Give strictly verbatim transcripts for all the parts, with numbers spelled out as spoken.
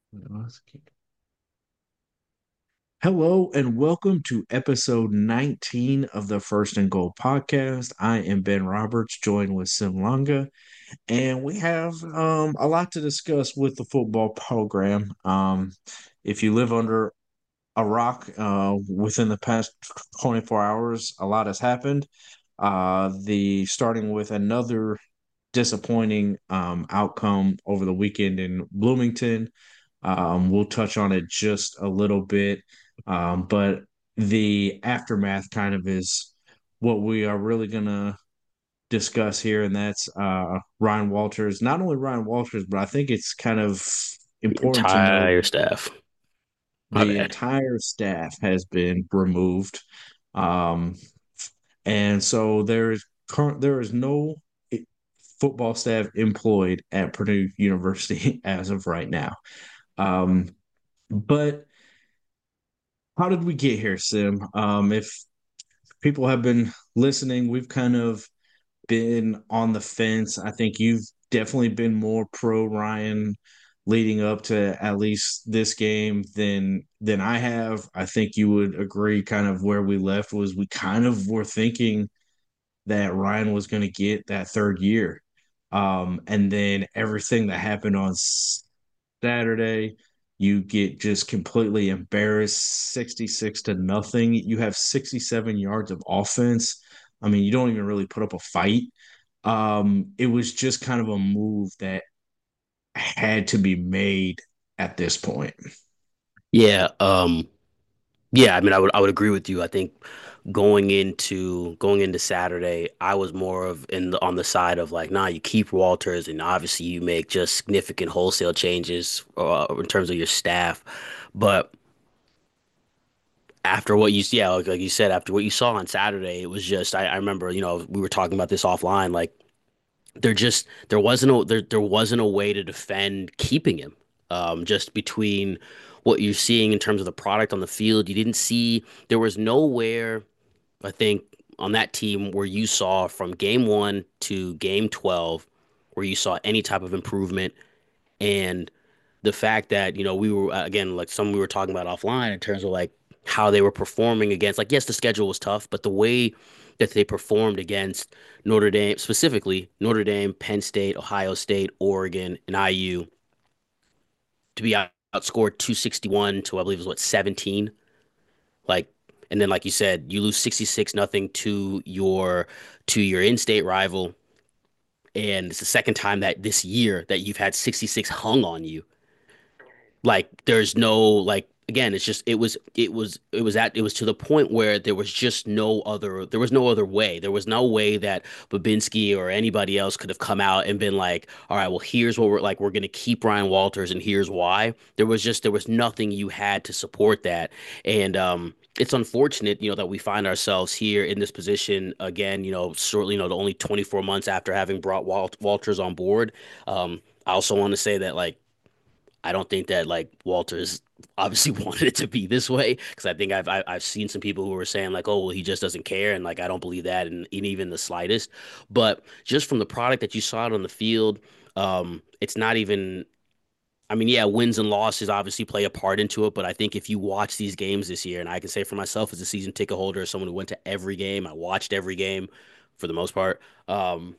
Let's keep- Hello and welcome to episode nineteen of the First and Goal podcast. I am Ben Roberts, joined with Sim Longa, and we have um, a lot to discuss with the football program. Um, if you live under a rock uh, within the past twenty-four hours, a lot has happened. Uh, the starting with another disappointing um, outcome over the weekend in Bloomington. Um, we'll touch on it just a little bit, um, but the aftermath kind of is what we are really going to discuss here, and that's uh, Ryan Walters. Not only Ryan Walters, but I think it's kind of The important to note entire staff. My the bad. entire staff has been removed. Um, and so there's current there is no football staff employed at Purdue University as of right now. Um, but how did we get here, Sim? Um, if people have been listening, we've kind of been on the fence. I think you've definitely been more pro Ryan leading up to at least this game than than I have. I think you would agree kind of where we left was we kind of were thinking that Ryan was going to get that third year. Um, and then everything that happened on Saturday, you get just completely embarrassed sixty-six to nothing. You have sixty-seven yards of offense. I mean, you don't even really put up a fight. Um, it was just kind of a move that had to be made at this point. Yeah, um, yeah, I mean I would I would agree with you. I think going into going into Saturday, I was more of in the on the side of like, nah, you keep Walters and obviously you make just significant wholesale changes uh, in terms of your staff. But after what you yeah, like, like you said, after what you saw on Saturday, it was just I, I remember, you know, we were talking about this offline, like there just there wasn't a there there wasn't a way to defend keeping him. Um, just between what you're seeing in terms of the product on the field, you didn't see there was nowhere I think on that team where you saw from game one to game twelve where you saw any type of improvement. And the fact that, you know, we were uh, again like some we were talking about offline in terms of like how they were performing against, like, yes, the schedule was tough, but the way that they performed against Notre Dame, specifically Notre Dame, Penn State, Ohio State, Oregon, and I U, to be out- outscored two sixty-one to I believe it was what seventeen, like, and then like you said, you lose sixty-six nothing to your to your in-state rival, and it's the second time that this year that you've had sixty-six hung on you. Like there's no, like, again, it's just it was it was it was at it was to the point where there was just no other there was no other way. There was no way that Babinski or anybody else could have come out and been like, all right, well, here's what we're like, we're gonna keep Ryan Walters and here's why. There was just there was nothing you had to support that. And um it's unfortunate, you know, that we find ourselves here in this position again, you know, shortly, you know, the only twenty-four months after having brought Walt Walters on board. Um, I also want to say that, like, I don't think that like Walters obviously wanted it to be this way, because I think I've I- I've seen some people who were saying like, oh, well, he just doesn't care, and like I don't believe that in, in even the slightest. But just from the product that you saw out on the field, um, it's not even. I mean, yeah, wins and losses obviously play a part into it, but I think if you watch these games this year, and I can say for myself as a season ticket holder, as someone who went to every game, I watched every game for the most part. Um,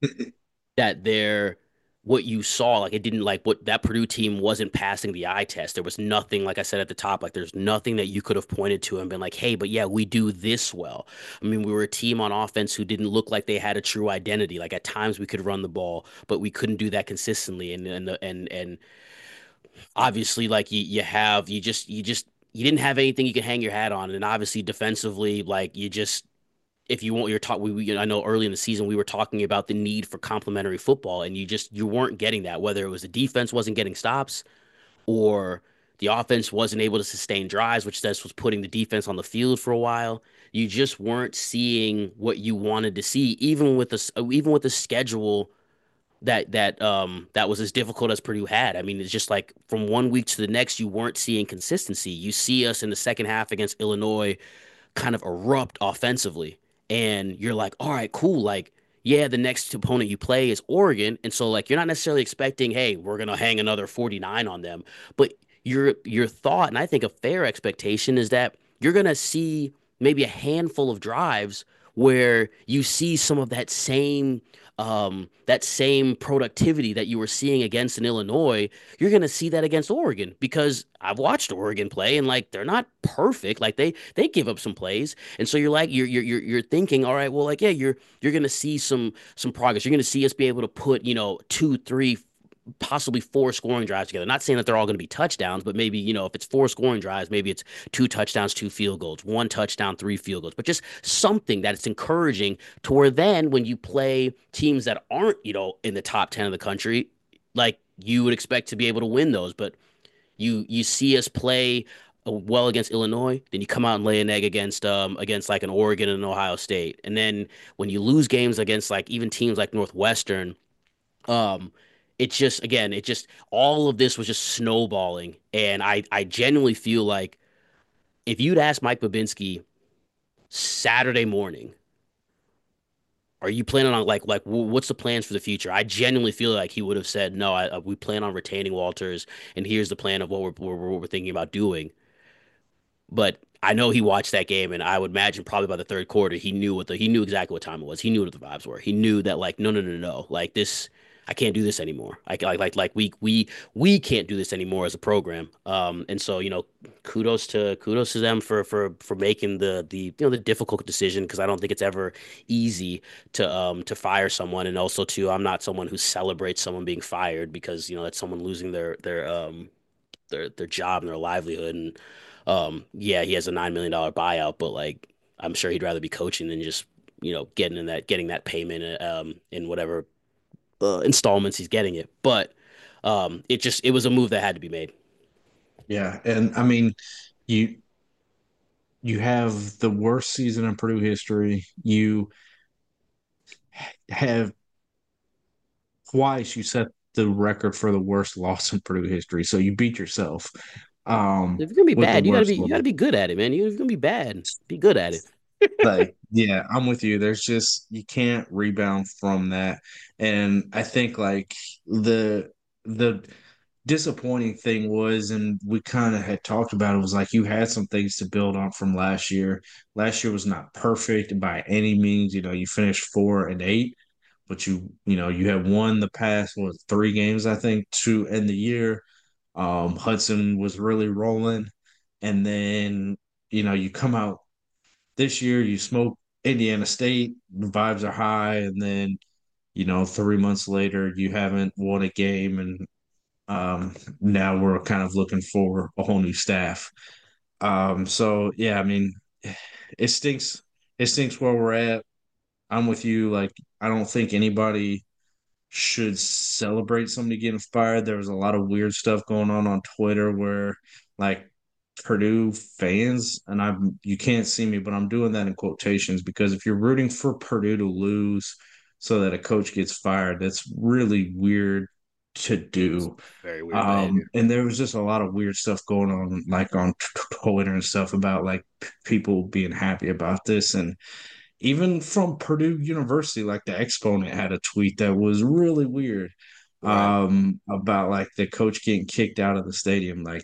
that they're what you saw, like, it didn't, like, what that Purdue team wasn't passing the eye test. There was nothing, like I said at the top, like there's nothing that you could have pointed to and been like, hey, but yeah, we do this well. I mean, we were a team on offense who didn't look like they had a true identity. Like at times we could run the ball, but we couldn't do that consistently. And and and and obviously, like you you have you just you just you didn't have anything you could hang your hat on. And obviously defensively, like you just if you want your talk, we, we I know early in the season we were talking about the need for complementary football, and you just you weren't getting that. Whether it was the defense wasn't getting stops, or the offense wasn't able to sustain drives, which this was putting the defense on the field for a while. You just weren't seeing what you wanted to see, even with the even with the schedule that that um that was as difficult as Purdue had. I mean, it's just like from one week to the next, you weren't seeing consistency. You see us in the second half against Illinois kind of erupt offensively. And you're like, all right, cool. Like, yeah, the next opponent you play is Oregon, and so like you're not necessarily expecting, hey, we're gonna hang another forty-nine on them, but your your thought, and I think a fair expectation is that you're gonna see maybe a handful of drives where you see some of that same um that same productivity that you were seeing against an Illinois. You're gonna see that against Oregon because I've watched Oregon play and like they're not perfect. Like they they give up some plays. And so you're like you're you're you're you're thinking, all right, well, like, yeah, you're you're gonna see some some progress. You're gonna see us be able to put, you know, two, three, possibly four scoring drives together. Not saying that they're all going to be touchdowns, but maybe, you know, if it's four scoring drives, maybe it's two touchdowns, two field goals, one touchdown, three field goals, but just something that it's encouraging to where then when you play teams that aren't, you know, in the top ten of the country, like you would expect to be able to win those. But you you see us play uh, well against Illinois, then you come out and lay an egg against um against like an Oregon and an Ohio State. And then when you lose games against like even teams like Northwestern, um, it's just again, it just all of this was just snowballing. And I I genuinely feel like if you'd asked Mike Babinski Saturday morning, are you planning on like like what's the plans for the future? I genuinely feel like he would have said no. I, we plan on retaining Walters, and here's the plan of what we're what we're thinking about doing. But I know he watched that game, and I would imagine probably by the third quarter, he knew what the he knew exactly what time it was. He knew what the vibes were. He knew that like no no no no like this. I can't do this anymore. Like like like like we we we can't do this anymore as a program. Um, and so you know, kudos to kudos to them for for for making the the you know the difficult decision because I don't think it's ever easy to um to fire someone, and also too I'm not someone who celebrates someone being fired because you know that's someone losing their their um their their job and their livelihood. And um, yeah, he has a nine million dollar buyout, but like I'm sure he'd rather be coaching than just you know getting in that getting that payment um in whatever uh, installments he's getting it. But um, it just it was a move that had to be made. Yeah, and I mean, you you have the worst season in Purdue history. You have twice you set the record for the worst loss in Purdue history. So you beat yourself um If you're gonna be with the bad, you gotta worst be you loss. gotta be good at it, man. You- If you're gonna be bad, be good at it. Like, yeah, I'm with you. There's just you can't rebound from that. And I think like the the disappointing thing was, and we kind of had talked about it, was like you had some things to build on from last year. Last year was not perfect by any means. You know, you finished four and eight, but you, you know, you have won the past what three games, I think, to end the year. Um, Hudson was really rolling, and then you know you come out this year, you smoke Indiana State, the vibes are high, and then you know three months later you haven't won a game, and um, now we're kind of looking for a whole new staff. Um, so yeah, I mean, it stinks. It stinks where we're at. I'm with you. Like, I don't think anybody should celebrate somebody getting fired. There was a lot of weird stuff going on on Twitter where, like, Purdue fans, and I'm you can't see me, but I'm doing that in quotations because if you're rooting for Purdue to lose so that a coach gets fired, that's really weird to It's do. very weird Um, behavior. and there was just a lot of weird stuff going on, like on Twitter and stuff about like p- people being happy about this, and even from Purdue University, like the exponent had a tweet that was really weird Right. um, about like the coach getting kicked out of the stadium. Like,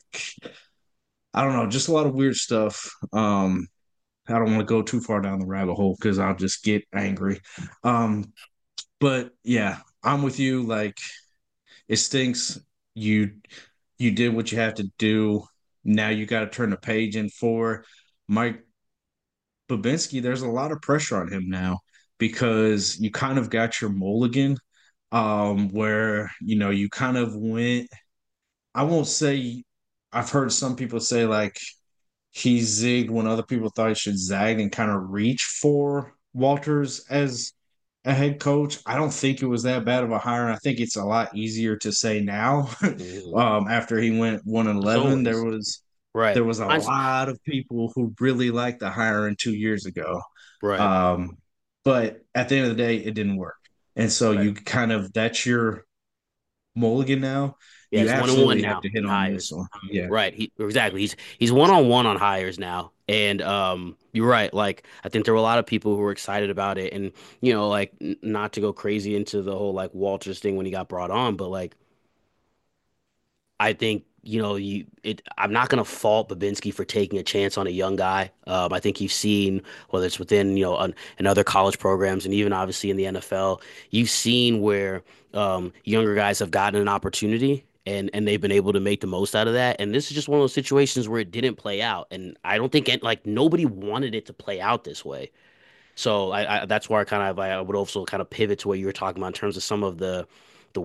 I don't know, just a lot of weird stuff. Um, I don't want to go too far down the rabbit hole because I'll just get angry. Um, but yeah, I'm with you. Like, it stinks. You you did what you have to do. Now you got to turn the page in for Mike Babinski. There's a lot of pressure on him now because you kind of got your mulligan, um, where you know you kind of went. I won't say. I've heard some people say like he zigged when other people thought he should zag and kind of reach for Walters as a head coach. I don't think it was that bad of a hire. I think it's a lot easier to say now. Mhm. um, after he went one and It's eleven, there always was right. there was a Mine's lot of people who really liked the hiring two years ago. right. Um, but at the end of the day, it didn't work. And so Right. you kind of that's your mulligan now. Yeah, you it's one and one absolutely have now to hit in on this hires. one. Yeah. Right. He exactly. He's he's one on one on hires now. And um you're right. Like I think there were a lot of people who were excited about it. And you know, like n not to go crazy into the whole like Walters thing when he got brought on, but like I think, you know, you it I'm not gonna fault Babinski for taking a chance on a young guy. Um, I think you've seen whether it's within, you know, an, in other college programs and even obviously in the N F L, you've seen where um, younger guys have gotten an opportunity and and they've been able to make the most out of that. And this is just one of those situations where it didn't play out. And I don't think it, like nobody wanted it to play out this way. So I, I that's where I kind of I would also kind of pivot to what you were talking about in terms of some of the the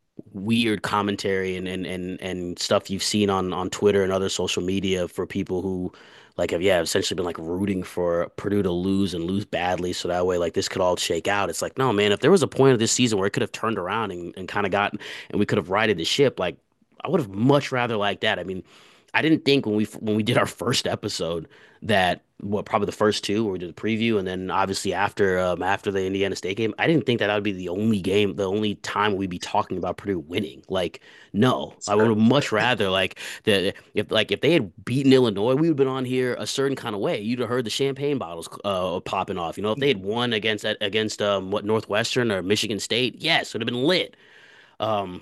weird commentary and, and and and stuff you've seen on on Twitter and other social media for people who like have yeah essentially been like rooting for Purdue to lose and lose badly so that way like this could all shake out. It's like no man, if there was a point of this season where it could have turned around and, and kind of gotten and we could have righted the ship, like I would have much rather liked that. I mean, I didn't think when we when we did our first episode that what probably the first two where we did the preview and then obviously after um after the Indiana State game, I didn't think that that would be the only game, the only time we'd be talking about Purdue winning. Like, no, I would have much rather like the if like if they had beaten Illinois, we would have been on here a certain kind of way. You'd have heard the champagne bottles uh popping off. You know, if they had won against against um what Northwestern or Michigan State, yes, it would have been lit. Um,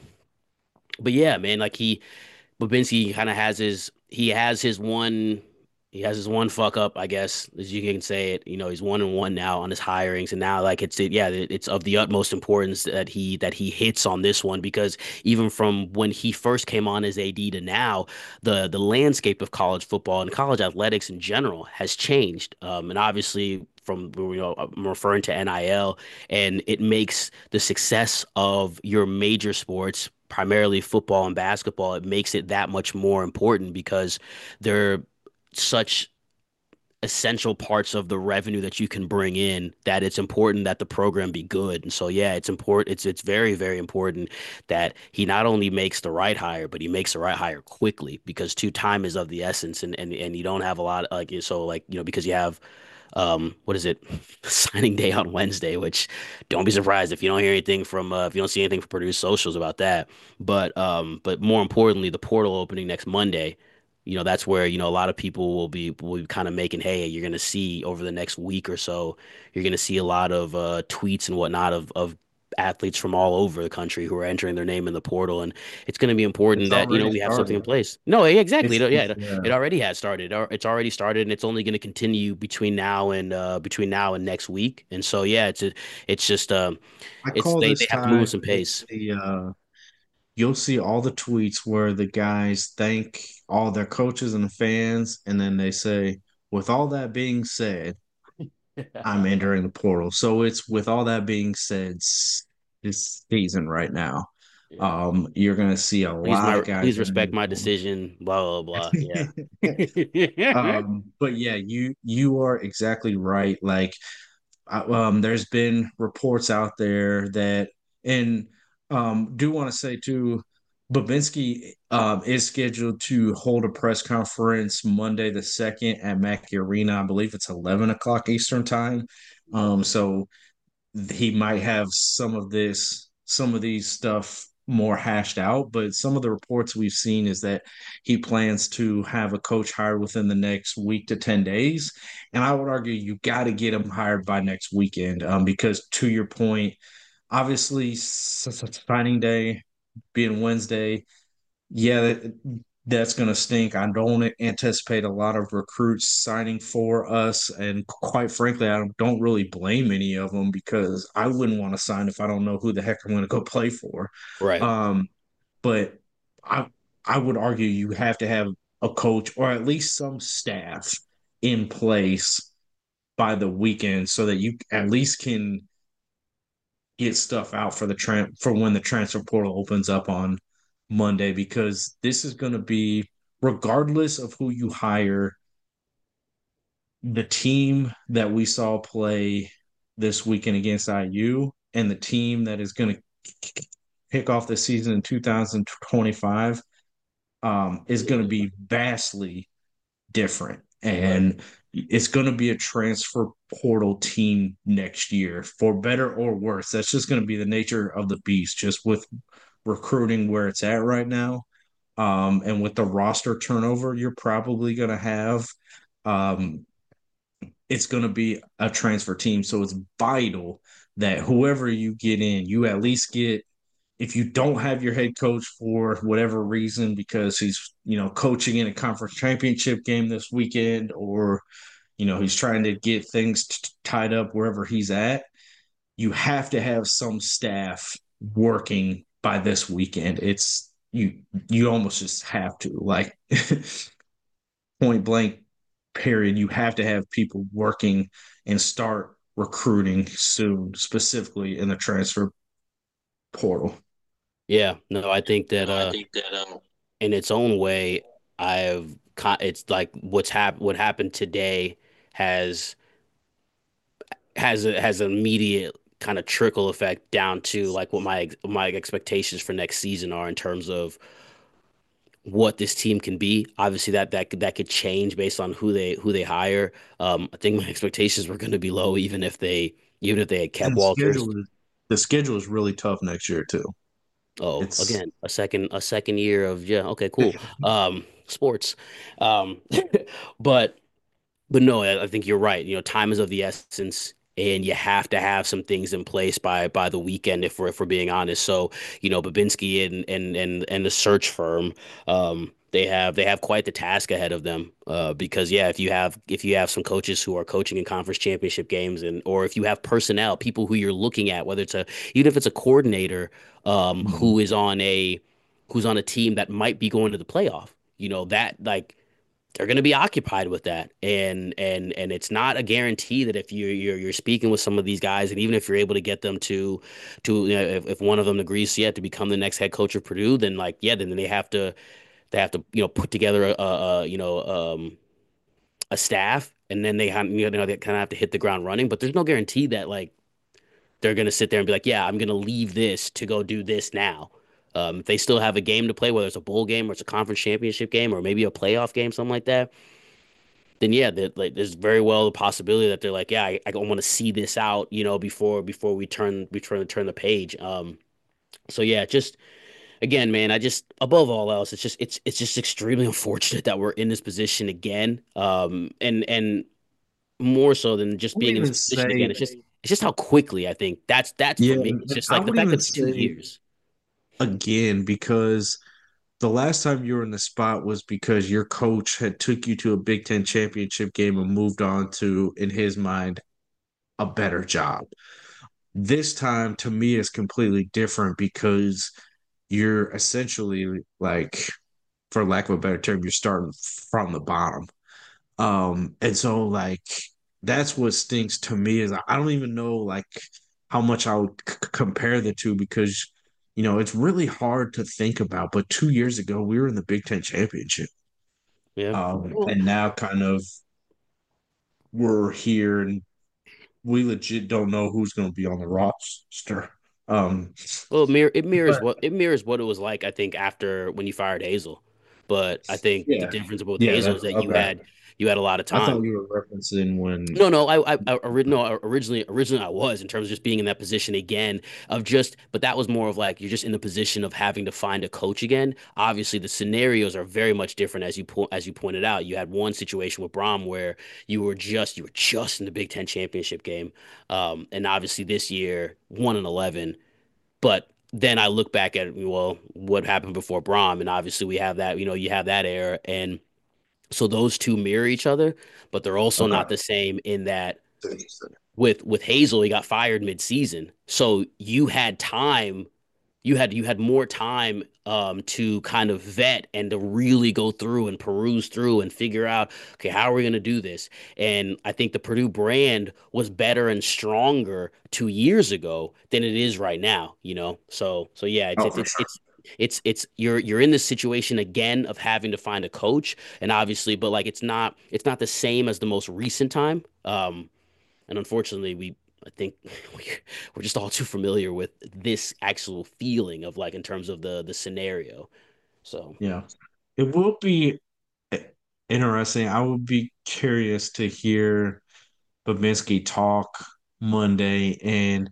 but yeah, man, like he Babinski kind of has his he has his one he has his one fuck up, I guess, as you can say it. You know, he's one and one now on his hirings, and now like it's yeah, it's of the utmost importance that he that he hits on this one because even from when he first came on as A D to now, the the landscape of college football and college athletics in general has changed, um, and obviously. From you know, I'm referring to N I L, and it makes the success of your major sports primarily football and basketball, it makes it that much more important because they're such essential parts of the revenue that you can bring in that it's important that the program be good. And so yeah, it's important it's it's very, very important that he not only makes the right hire, but he makes the right hire quickly because two time is of the essence and and, and you don't have a lot like so like you know because you have um what is it signing day on Wednesday, which don't be surprised if you don't hear anything from uh, if you don't see anything from Purdue socials about that. But um but more importantly, the portal opening next Monday, you know, that's where, you know, a lot of people will be will be kind of making, hey, you're gonna see over the next week or so, you're gonna see a lot of uh tweets and whatnot of of athletes from all over the country who are entering their name in the portal. And it's going to be important It's that, you know, already we have something in started. place. No, yeah, exactly. It's Yeah, it, yeah. it already has started. Or It's already started and it's only going to continue between now and uh between now and next week. And so yeah, it's a, it's just um I it's call they this they have to move with time, some it's pace. the uh you'll see all the tweets where the guys thank all their coaches and the fans, and then they say, with all that being said, I'm entering the portal. So it's with all that being said, s- this season right now, Yeah. um, you're gonna see a Please lot my of guys please entering respect the my portal. decision. Blah blah blah. Yeah. Um, but yeah, you you are exactly right. Like uh, um, there's been reports out there that, and um, do want to say too, Babinski um, is scheduled to hold a press conference Monday the second at Mackey Arena. I believe it's eleven o'clock Eastern time. Um, so he might have some of this, some of these stuff more hashed out, but some of the reports we've seen is that he plans to have a coach hired within the next week to ten days. And I would argue you got to get him hired by next weekend um, because, to your point, obviously, signing day being Wednesday, yeah, that, that's going to stink. I don't anticipate a lot of recruits signing for us. And quite frankly, I don't really blame any of them because I wouldn't want to sign if I don't know who the heck I'm going to go play for. Right. Um, but I I would argue you have to have a coach or at least some staff in place by the weekend so that you at least can get stuff out for the tran for when the transfer portal opens up on Monday because this is going to be regardless of who you hire, the team that we saw play this weekend against I U and the team that is going to kick off the season in two thousand twenty-five um, is going to be vastly different. Right. And it's going to be a transfer portal team next year, for better or worse. That's just going to be the nature of the beast, just with recruiting where it's at right now, um, and with the roster turnover you're probably going to have, um, it's going to be a transfer team. So it's vital that whoever you get in, you at least get, if you don't have your head coach for whatever reason, because he's, you know, coaching in a conference championship game this weekend, or, you know, he's trying to get things t- tied up wherever he's at, you have to have some staff working by this weekend. It's you you almost just have to, like, point blank period. You have to have people working and start recruiting soon, specifically in the transfer portal. Yeah, no, I think that No, I uh think that um in its own way, I've co- it's like what's hap what happened today has has a, has an immediate kind of trickle effect down to like what my ex- my expectations for next season are in terms of what this team can be. Obviously, that that could that could change based on who they who they hire. Um, I think my expectations were going to be low, even if they even if they had and kept the Walters. schedule is the schedule is really tough next year too. Oh, It's again, a second a second year of yeah, okay, cool. Um, sports. Um, but But no, I I think you're right. You know, time is of the essence, and you have to have some things in place by by the weekend if we're if we're being honest. So, you know, Babinski and and and and the search firm, um, they have they have quite the task ahead of them. Uh, because yeah, if you have if you have some coaches who are coaching in conference championship games, and or if you have personnel, people who you're looking at, whether it's a even if it's a coordinator, um, Mhm. who is on a who's on a team that might be going to the playoff, you know, that like they're going to be occupied with that, and and and it's not a guarantee that if you're you're you're speaking with some of these guys, and even if you're able to get them to to you know, if, if one of them agrees yeah to become the next head coach of Purdue, then like yeah then they have to they have to you know put together a, a you know um a staff, and then they have you know they kind of have to hit the ground running, but there's no guarantee that like they're going to sit there and be like yeah I'm going to leave this to go do this now. Um, if they still have a game to play, whether it's a bowl game or it's a conference championship game or maybe a playoff game, something like that, then yeah, that like there's very well the possibility that they're like, yeah, I, I want to see this out, you know, before before we turn we turn turn the page. Um, so yeah, just again, man, I just above all else, it's just it's it's just extremely unfortunate that we're in this position again. Um, and and more so than I just would being in this even position again, say, it's just it's just how quickly I think that's that's for yeah, me. It's and just I like the would fact even that it's two say years. again, because the last time you were in the spot was because your coach had took you to a Big Ten championship game and moved on to, in his mind, a better job. This time, to me, is completely different because you're essentially, like, for lack of a better term, you're starting from the bottom. Um, and so, like, that's what stinks to me is I don't even know, like, how much I would c- compare the two, because you know it's really hard to think about. But two years ago, we were in the Big Ten championship, Yeah. um, Well, and now kind of we're here, and we legit don't know who's going to be on the roster. Um, Well, it, mirror, it mirrors but what it mirrors what it was like, I think, after when you fired Hazel. But I think the yeah, difference with yeah, Hazel that's is that you okay. had you had a lot of I thought time. you were referencing when. No, no, I, I, I ori- no, originally, originally I was in terms of just being in that position again of just, but that was more of like you're just in the position of having to find a coach again. Obviously, the scenarios are very much different as you po as you pointed out. You had one situation with Brom where you were just you were just in the Big Ten championship game, um, and obviously this year one and eleven. But then I look back at well, what happened before Brom, and obviously we have that. You know, you have that era, and so those two mirror each other, but they're also not Okay. the same in that with with Hazel, he got fired mid-season. So you had time, you had you had more time um to kind of vet and to really go through and peruse through and figure out, okay, how are we going to do this? And I think the Purdue brand was better and stronger two years ago than it is right now, you know. So so yeah, it's Oh, it's for it's sure. it's it's it's you're you're in this situation again of having to find a coach, and obviously, but like it's not it's not the same as the most recent time. Um and unfortunately, we I think we're just all too familiar with this actual feeling of like in terms of the the scenario. So Yeah. It will be interesting. I would be curious to hear Babinski talk Monday. And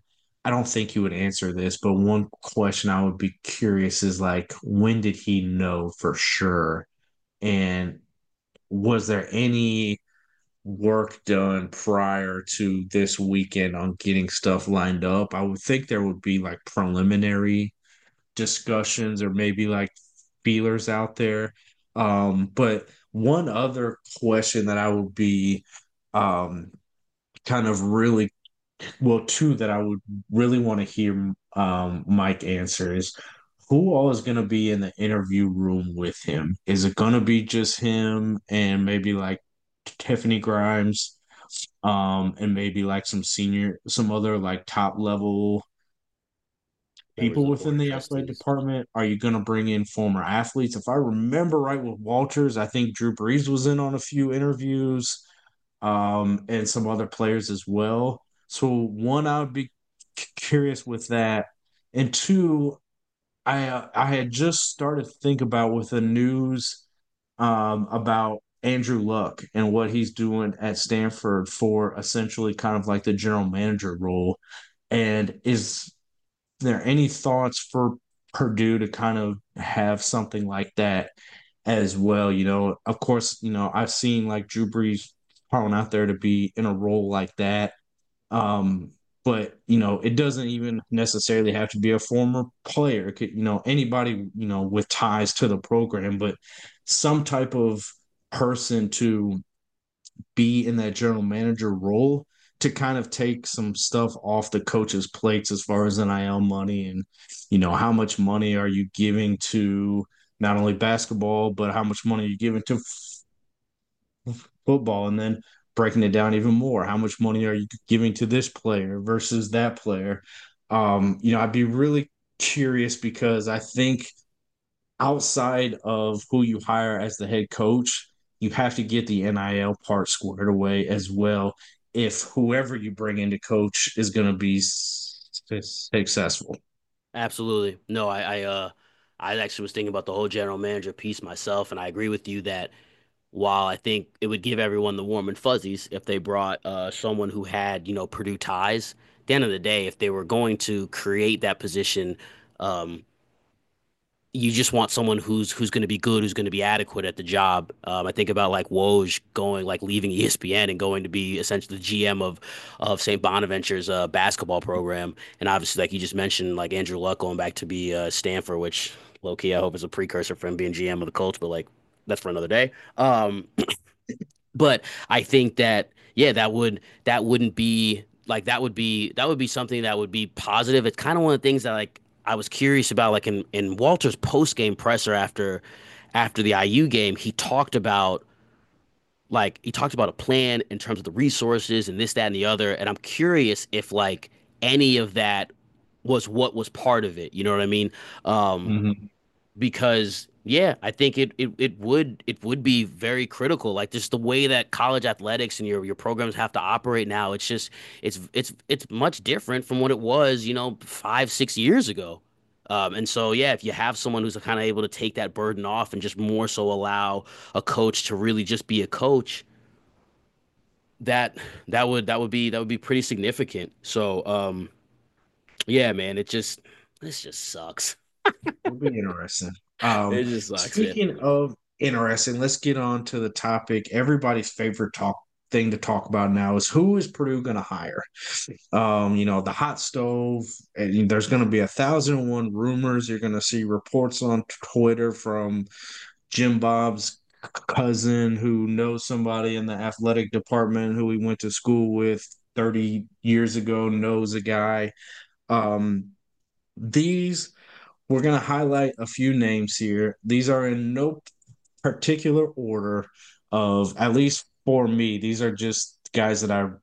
I don't think you would answer this, but one question I would be curious is like, when did he know for sure? And was there any work done prior to this weekend on getting stuff lined up? I would think there would be like preliminary discussions or maybe like feelers out there. Um, but one other question that I would be um, kind of really well, two that I would really want to hear um, Mike answer is who all is going to be in the interview room with him? Is it going to be just him and maybe like Tiffany Grimes, um, and maybe like some senior, some other like top level Members people of the board within of the athletic trustees. department? Are you going to bring in former athletes? If I remember right with Walters, I think Drew Brees was in on a few interviews, um, and some other players as well. So one, I would be c- curious with that, and two, I uh, I had just started to think about with the news um, about Andrew Luck and what he's doing at Stanford for essentially kind of like the general manager role. And is there any thoughts for Purdue to kind of have something like that as well? You know, of course, you know, I've seen like Drew Brees thrown out there to be in a role like that. Um, but you know, it doesn't even necessarily have to be a former player. It could, you know, anybody, you know, with ties to the program, but some type of person to be in that general manager role to kind of take some stuff off the coach's plates as far as N I L money and, you know, how much money are you giving to not only basketball, but how much money are you giving to f- football? And then breaking it down even more. How much money are you giving to this player versus that player? Um, you know, I'd be really curious because I think outside of who you hire as the head coach, you have to get the N I L part squared away as well. If whoever you bring in to coach is going to be successful. Absolutely. No, I, I uh I actually was thinking about the whole general manager piece myself, and I agree with you that while I think it would give everyone the warm and fuzzies if they brought uh someone who had, you know, Purdue ties, at the end of the day, if they were going to create that position, um, you just want someone who's who's going to be good, who's going to be adequate at the job. Um, I think about like Woj going, like leaving E S P N and going to be essentially the G M of of Saint Bonaventure's uh, basketball program, and obviously, like you just mentioned, like Andrew Luck going back to be uh, Stanford, which low key I hope is a precursor for him being G M of the Colts, but like that's for another day. Um, but I think that yeah, that would that wouldn't be like that would be that would be something that would be positive. It's kind of one of the things that like I was curious about, like in in Walter's post game presser after after the I U game, he talked about like he talked about a plan in terms of the resources and this, that, and the other. And I'm curious if like any of that was what was part of it. You know what I mean? Um, Mm-hmm. because yeah, I think it, it it would it would be very critical. Like just the way that college athletics and your your programs have to operate now, it's just it's it's it's much different from what it was, you know, five, six years ago. Um, and so yeah, if you have someone who's kind of able to take that burden off and just more so allow a coach to really just be a coach, that that would that would be that would be pretty significant. So um yeah, man, it just this just sucks. It'll be interesting. Um, It just sucks, man. speaking of interesting, let's get on to the topic. Everybody's favorite talk thing to talk about now is who is Purdue going to hire? Um, you know, the hot stove, and there's going to be a thousand and one rumors. You're going to see reports on Twitter from Jim Bob's cousin who knows somebody in the athletic department who he went to school with thirty years ago, knows a guy. Um, these we're going to highlight a few names here. These are in no particular order of, at least for me, these are just guys that I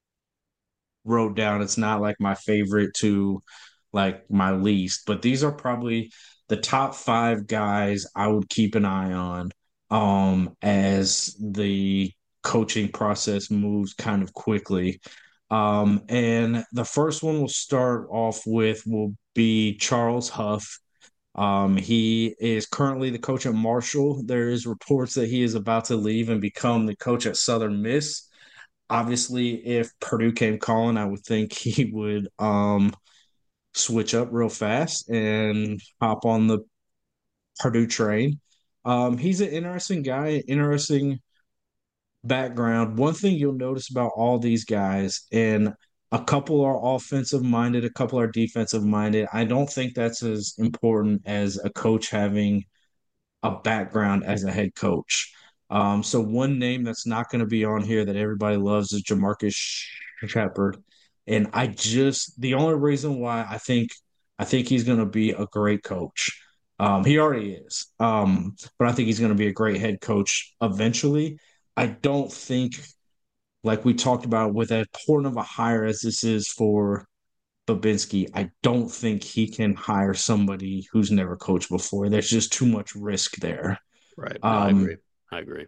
wrote down. It's not like my favorite to like my least, but these are probably the top five guys I would keep an eye on um as the coaching process moves kind of quickly. Um, and the first one we'll start off with will be Charles Huff. Um, he is currently the coach at Marshall. There is reports that he is about to leave and become the coach at Southern Miss. Obviously, if Purdue came calling, I would think he would um, switch up real fast and hop on the Purdue train. Um, he's an interesting guy, interesting background. One thing you'll notice about all these guys, and a couple are offensive minded, a couple are defensive minded. I don't think that's as important as a coach having a background as a head coach. Um, so one name that's not going to be on here that everybody loves is Jamarcus Shepard, and I just the only reason why I think I think he's going to be a great coach. Um, he already is, um, but I think he's going to be a great head coach eventually. I don't think, like we talked about, with as important of a hire as this is for Babinski, I don't think he can hire somebody who's never coached before. There's just too much risk there. Right. No, I Um, agree. I agree.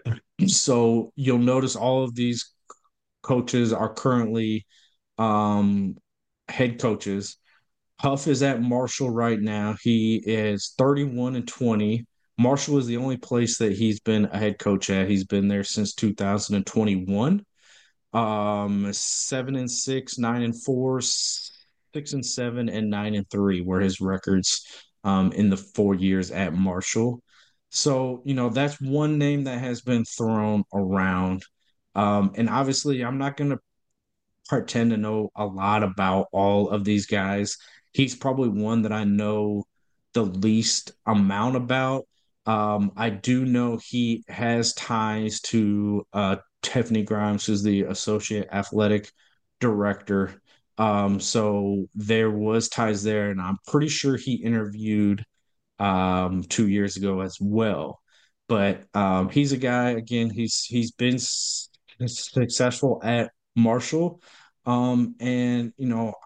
so you'll notice all of these coaches are currently um, head coaches. Huff is at Marshall right now. He is thirty-one and twenty. Marshall is the only place that he's been a head coach at. He's been there since two thousand twenty-one. Um, seven and six, nine and four, six and seven, and nine and three were his records um, in the four years at Marshall. So, you know, that's one name that has been thrown around. Um, and obviously, I'm not going to pretend to know a lot about all of these guys. He's probably one that I know the least amount about. Um, I do know he has ties to uh, Tiffany Grimes, who's the associate athletic director. Um, so there was ties there, and I'm pretty sure he interviewed um, two years ago as well. But um, he's a guy again. He's he's been s- successful at Marshall, um, and you know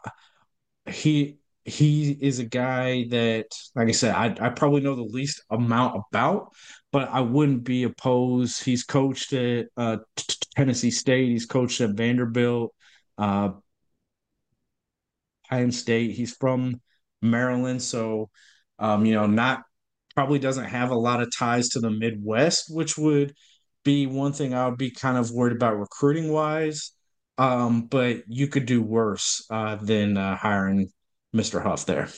he he is a guy that, like I said, I I probably know the least amount about, but I wouldn't be opposed. He's coached at uh, t- Tennessee State. He's coached at Vanderbilt, uh, Penn State. He's from Maryland, so um, you know, not probably doesn't have a lot of ties to the Midwest, which would be one thing I would be kind of worried about recruiting wise. Um, but you could do worse uh, than uh, hiring mister Huff there.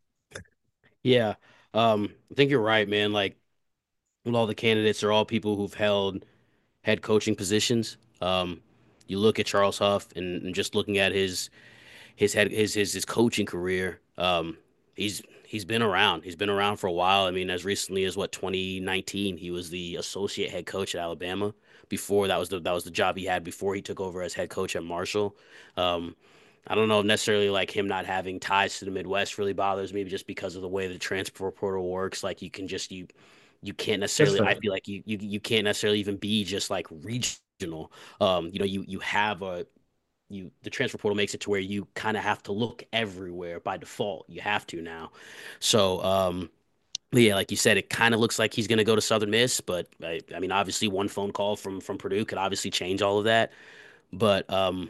Yeah. Um, I think you're right, man. Like, well, all the candidates are all people who've held head coaching positions. Um, you look at Charles Huff and, and just looking at his his head his his his coaching career. Um, he's he's been around. He's been around for a while. I mean, as recently as what twenty nineteen, he was the associate head coach at Alabama. Before that was the that was the job he had before he took over as head coach at Marshall. Um, I don't know if necessarily like him not having ties to the Midwest really bothers me just because of the way the transfer portal works. Like you can just you you can't That's necessarily I fair. feel like you you you can't necessarily even be just like regional. Um, you know, you you have a you the transfer portal makes it to where you kind of have to look everywhere by default. You have to now. So um yeah, like you said, it kind of looks like he's going to go to Southern Miss, but I, I mean, obviously, one phone call from from Purdue could obviously change all of that. But um,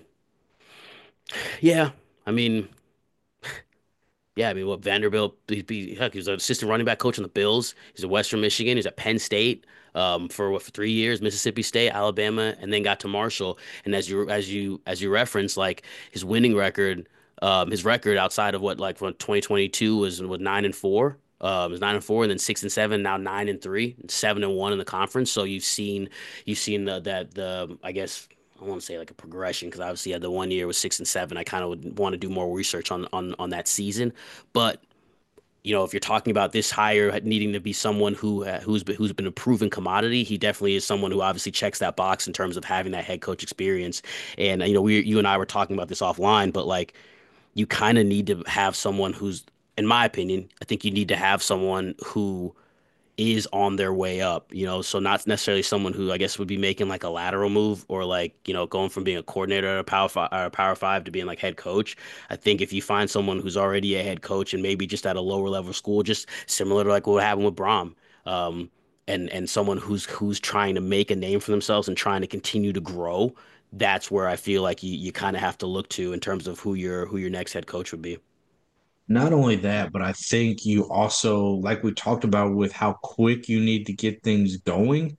yeah, I mean, yeah, I mean, what Vanderbilt? He, he, heck, he was an assistant running back coach on the Bills. He's at Western Michigan. He's at Penn State um, for what for three years, Mississippi State, Alabama, and then got to Marshall. And as you as you as you reference, like his winning record, um, his record outside of what like from twenty twenty-two was with nine and four. Um, it was nine and four, and then six and seven. Now nine and three, and seven and one in the conference. So you've seen you've seen the, that the I guess I want to say like a progression because obviously yeah, the one year was six and seven. I kind of would want to do more research on on on that season, but you know, if you're talking about this hire needing to be someone who uh, who's been, who's been a proven commodity, he definitely is someone who obviously checks that box in terms of having that head coach experience. And you know, we you and I were talking about this offline, but like you kind of need to have someone who's, in my opinion, I think you need to have someone who is on their way up, you know, so not necessarily someone who I guess would be making like a lateral move or like, you know, going from being a coordinator at a power five or a power five to being like head coach. I think if you find someone who's already a head coach and maybe just at a lower level school, just similar to like what happened with Brom, um, and and someone who's who's trying to make a name for themselves and trying to continue to grow, that's where I feel like you, you kind of have to look to in terms of who your who your next head coach would be. Not only that, but I think you also, like we talked about with how quick you need to get things going,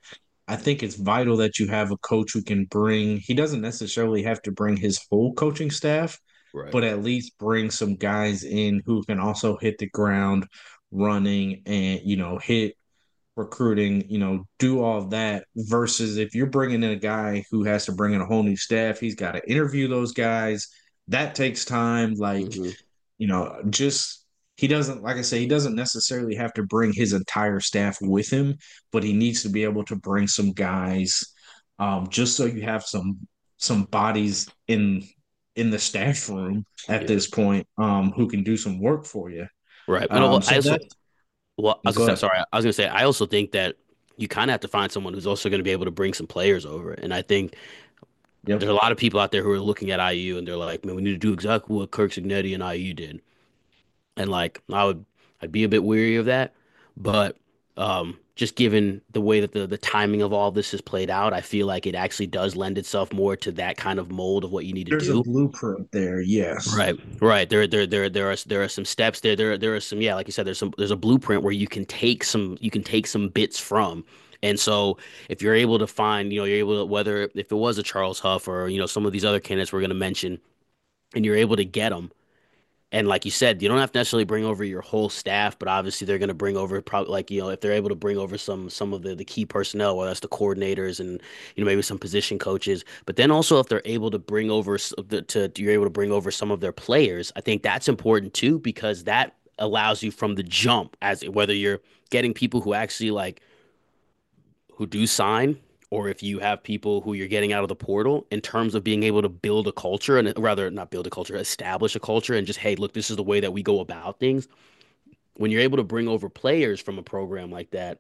I think it's vital that you have a coach who can bring, he doesn't necessarily have to bring his whole coaching staff, Right. but at least bring some guys in who can also hit the ground running and, you know, hit recruiting, you know, do all of that versus if you're bringing in a guy who has to bring in a whole new staff, he's got to interview those guys. That takes time. Like, Hmm. you know, just he doesn't, like I say, he doesn't necessarily have to bring his entire staff with him, but he needs to be able to bring some guys, um, just so you have some some bodies in in the staff room at Yeah. this point, um, who can do some work for you. Right. And Um, well, I so also, that's well, I was go gonna say, ahead. sorry, I was gonna say, I also think that you kind of have to find someone who's also going to be able to bring some players over. And I think there's Yep. a lot of people out there who are looking at I U and they're like, man, we need to do exactly what Kirk Cignetti and I U did. And like I would I'd be a bit weary of that. But um just given the way that the the timing of all this has played out, I feel like it actually does lend itself more to that kind of mold of what you need to There's a do. blueprint there. Yes. Right, right. There, there, there, there are there are some steps there. There, there are some. Yeah, like you said, there's some. There's a blueprint where you can take some. You can take some bits from. And so, if you're able to find, you know, you're able to whether if it was a Charles Huff or you know some of these other candidates we're going to mention, and you're able to get them, and like you said, you don't have to necessarily bring over your whole staff, but obviously they're going to bring over probably like you know if they're able to bring over some some of the the key personnel, whether that's the coordinators and you know maybe some position coaches. But then also if they're able to bring over s- the, to you're able to bring over some of their players, I think that's important too because that allows you from the jump as whether you're getting people who actually like who do sign or if you have people who you're getting out of the portal in terms of being able to build a culture and rather not build a culture, establish a culture and just, hey, look, this is the way that we go about things. When you're able to bring over players from a program like that,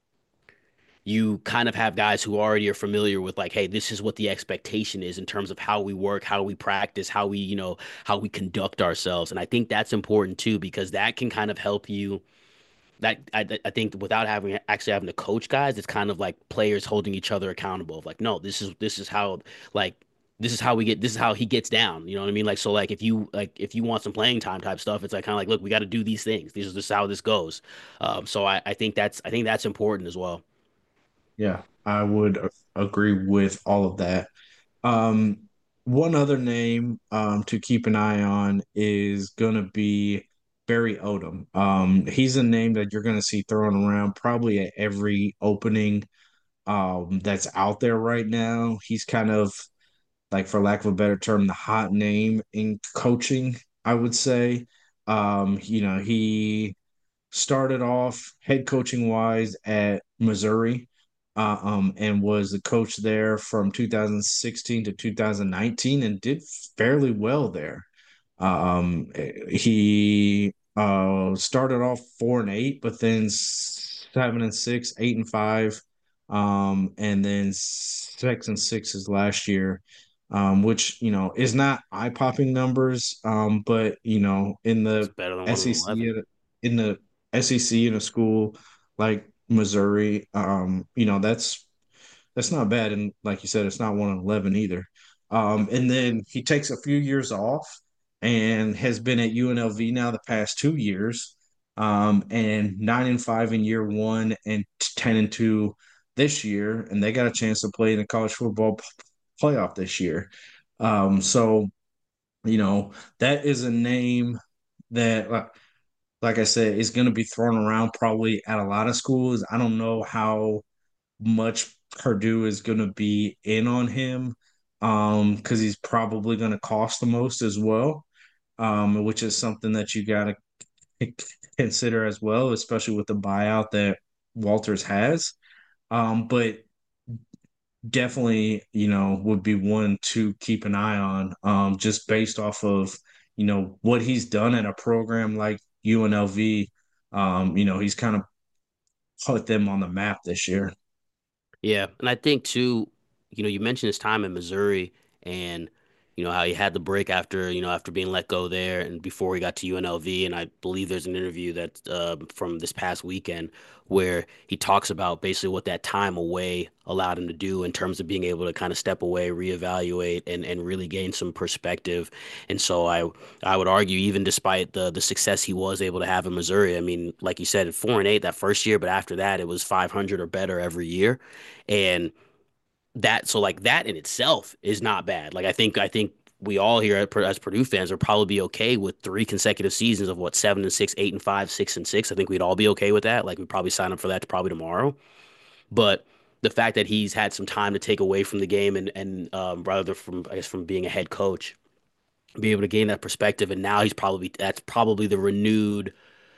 you kind of have guys who already are familiar with like, hey, this is what the expectation is in terms of how we work, how we practice, how we, you know, how we conduct ourselves. And I think that's important too, because that can kind of help you that I, I think without having actually having to coach guys, it's kind of like players holding each other accountable. Of like, no, this is this is how like this is how we get this is how he gets down. You know what I mean? Like so, like if you like if you want some playing time type stuff, it's like kind of like, look, we got to do these things. This is just how this goes. Um, so I, I think that's I think that's important as well. Yeah, I would a- agree with all of that. Um, one other name um, to keep an eye on is gonna be Barry Odom. Um, he's a name that you're gonna see thrown around probably at every opening um, that's out there right now. He's kind of like, for lack of a better term, the hot name in coaching, I would say. Um, you know, he started off head coaching wise at Missouri, uh, um, and was the coach there from two thousand sixteen to two thousand nineteen and did fairly well there. Um, he uh, started off four and eight, but then seven and six, eight and five, um, and then six and sixes last year, um, which you know is not eye popping numbers, um, but you know in It's the better than one and S E C eleven. in the S E C in a school like Missouri, um, you know that's that's not bad, and like you said, it's not one and eleven either. Um, and then he takes a few years off and has been at U N L V now the past two years, um, and nine and five in year one and ten and two this year, and they got a chance to play in the college football p- playoff this year. Um, so you know that is a name that, like, like I said, is going to be thrown around probably at a lot of schools. I don't know how much Purdue is going to be in on him, um, because he's probably going to cost the most as well, um, which is something that you got to consider as well, especially with the buyout that Walters has. Um, but definitely, you know, would be one to keep an eye on, um, just based off of, you know, what he's done in a program like U N L V. Um, you know, he's kind of put them on the map this year. Yeah, and I think too, you know, you mentioned his time in Missouri, and You know how he had the break after you know after being let go there, and before he got to U N L V. And I believe there's an interview that uh, from this past weekend where he talks about basically what that time away allowed him to do in terms of being able to kind of step away, reevaluate, and and really gain some perspective. And so I I would argue, even despite the the success he was able to have in Missouri, I mean, like you said, four and eight that first year, but after that it was five hundred or better every year. And that so like that in itself is not bad. Like I think I think we all here at, as Purdue fans are probably be okay with three consecutive seasons of what seven and six, eight and five, six and six. I think we'd all be okay with that. Like we'd probably sign up for that probably tomorrow. But the fact that he's had some time to take away from the game and and um, rather from I guess from being a head coach, be able to gain that perspective, and now he's probably that's probably the renewed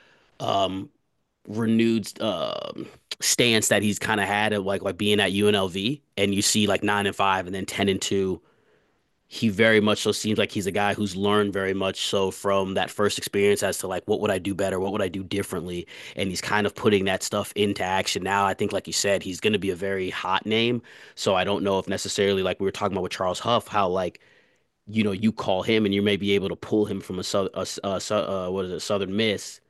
um renewed um stance that he's kind of had of like like being at U N L V, and you see like nine and five and then ten and two. He very much so seems like he's a guy who's learned very much so from that first experience as to like what would I do better, what would I do differently, and he's kind of putting that stuff into action now. I think, like you said, he's going to be a very hot name. So I don't know if necessarily like we were talking about with Charles Huff, how like you know you call him and you may be able to pull him from a, a, a, a uh, what is it, Southern Miss.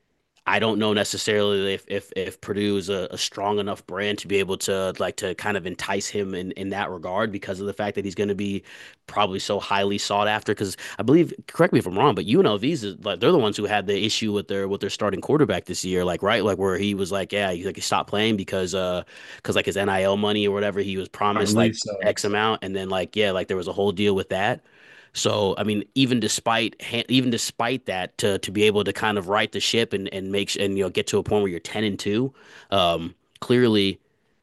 I don't know necessarily if if if Purdue is a, a strong enough brand to be able to like to kind of entice him in in that regard because of the fact that he's going to be probably so highly sought after. Because I believe, correct me if I'm wrong, but U N L V's is like they're the ones who had the issue with their with their starting quarterback this year, like right, like where he was like, yeah, he like he stopped playing because uh because like his N I L money or whatever he was I promised like believe so. X amount, and then like yeah, like there was a whole deal with that. So, I mean, even despite ha- even despite that, to to be able to kind of right the ship and and make and you know get to a point where you're ten and two, um, clearly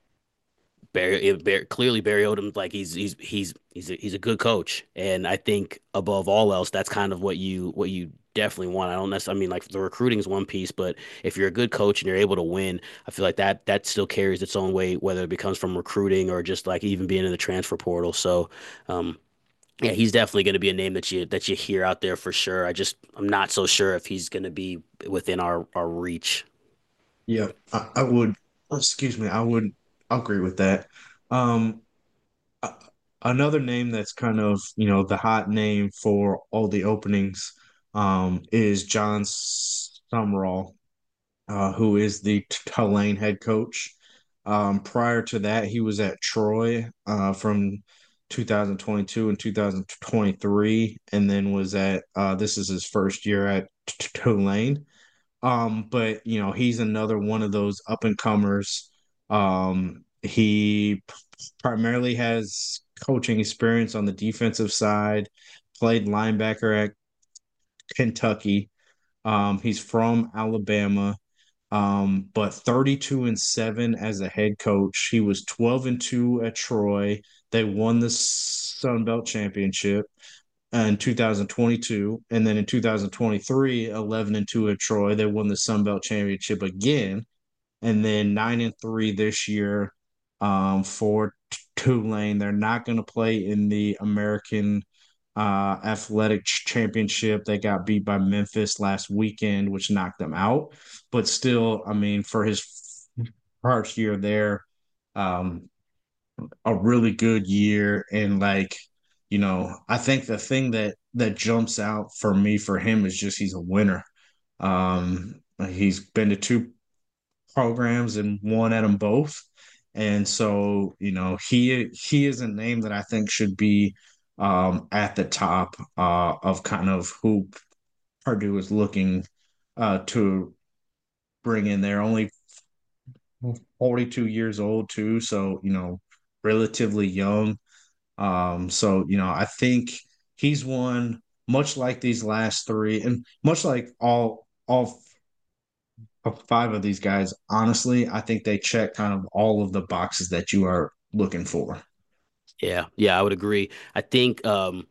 Barry, Barry clearly Barry Odom like he's he's he's he's a, he's a good coach, and I think above all else, that's kind of what you what you definitely want. I don't necessarily, I mean, like the recruiting is one piece, but if you're a good coach and you're able to win, I feel like that that still carries its own weight, whether it becomes from recruiting or just like even being in the transfer portal. So, um, yeah, he's definitely going to be a name that you that you hear out there for sure. I just I'm not so sure if he's going to be within our our reach. Yeah, I, I would, excuse me, I would agree with that. Um, a- Another name that's kind of, you know, the hot name for all the openings, um, is John Sumrall, uh, who is the Tulane head coach. Um, prior to that, he was at Troy, uh, from two thousand twenty-two and two thousand twenty-three, and then was at, uh, this is his first year at Tulane. Um, but you know, he's another one of those up and comers. Um, he p- primarily has coaching experience on the defensive side, played linebacker at Kentucky. Um, he's from Alabama. Um, but thirty-two and seven as a head coach. He was twelve and two at Troy. They won the Sun Belt Championship in two thousand twenty-two, and then in two thousand twenty-three, eleven and two at Troy. They won the Sun Belt Championship again, and then nine and three this year, um, for Tulane. They're not going to play in the American uh, Athletic Championship. They got beat by Memphis last weekend, which knocked them out. But still, I mean, for his first year there, um, a really good year. And like, you know, I think the thing that that jumps out for me for him is just he's a winner. Um, he's been to two programs and won at them both. And so, you know, he he is a name that I think should be, um, at the top, uh, of kind of who Purdue is looking, uh, to bring in there. Only forty-two years old too, so you know, relatively young. Um, so you know, I think he's one much like these last three, and much like all all five of these guys. Honestly, I think they check kind of all of the boxes that you are looking for. Yeah, yeah, I would agree. I think um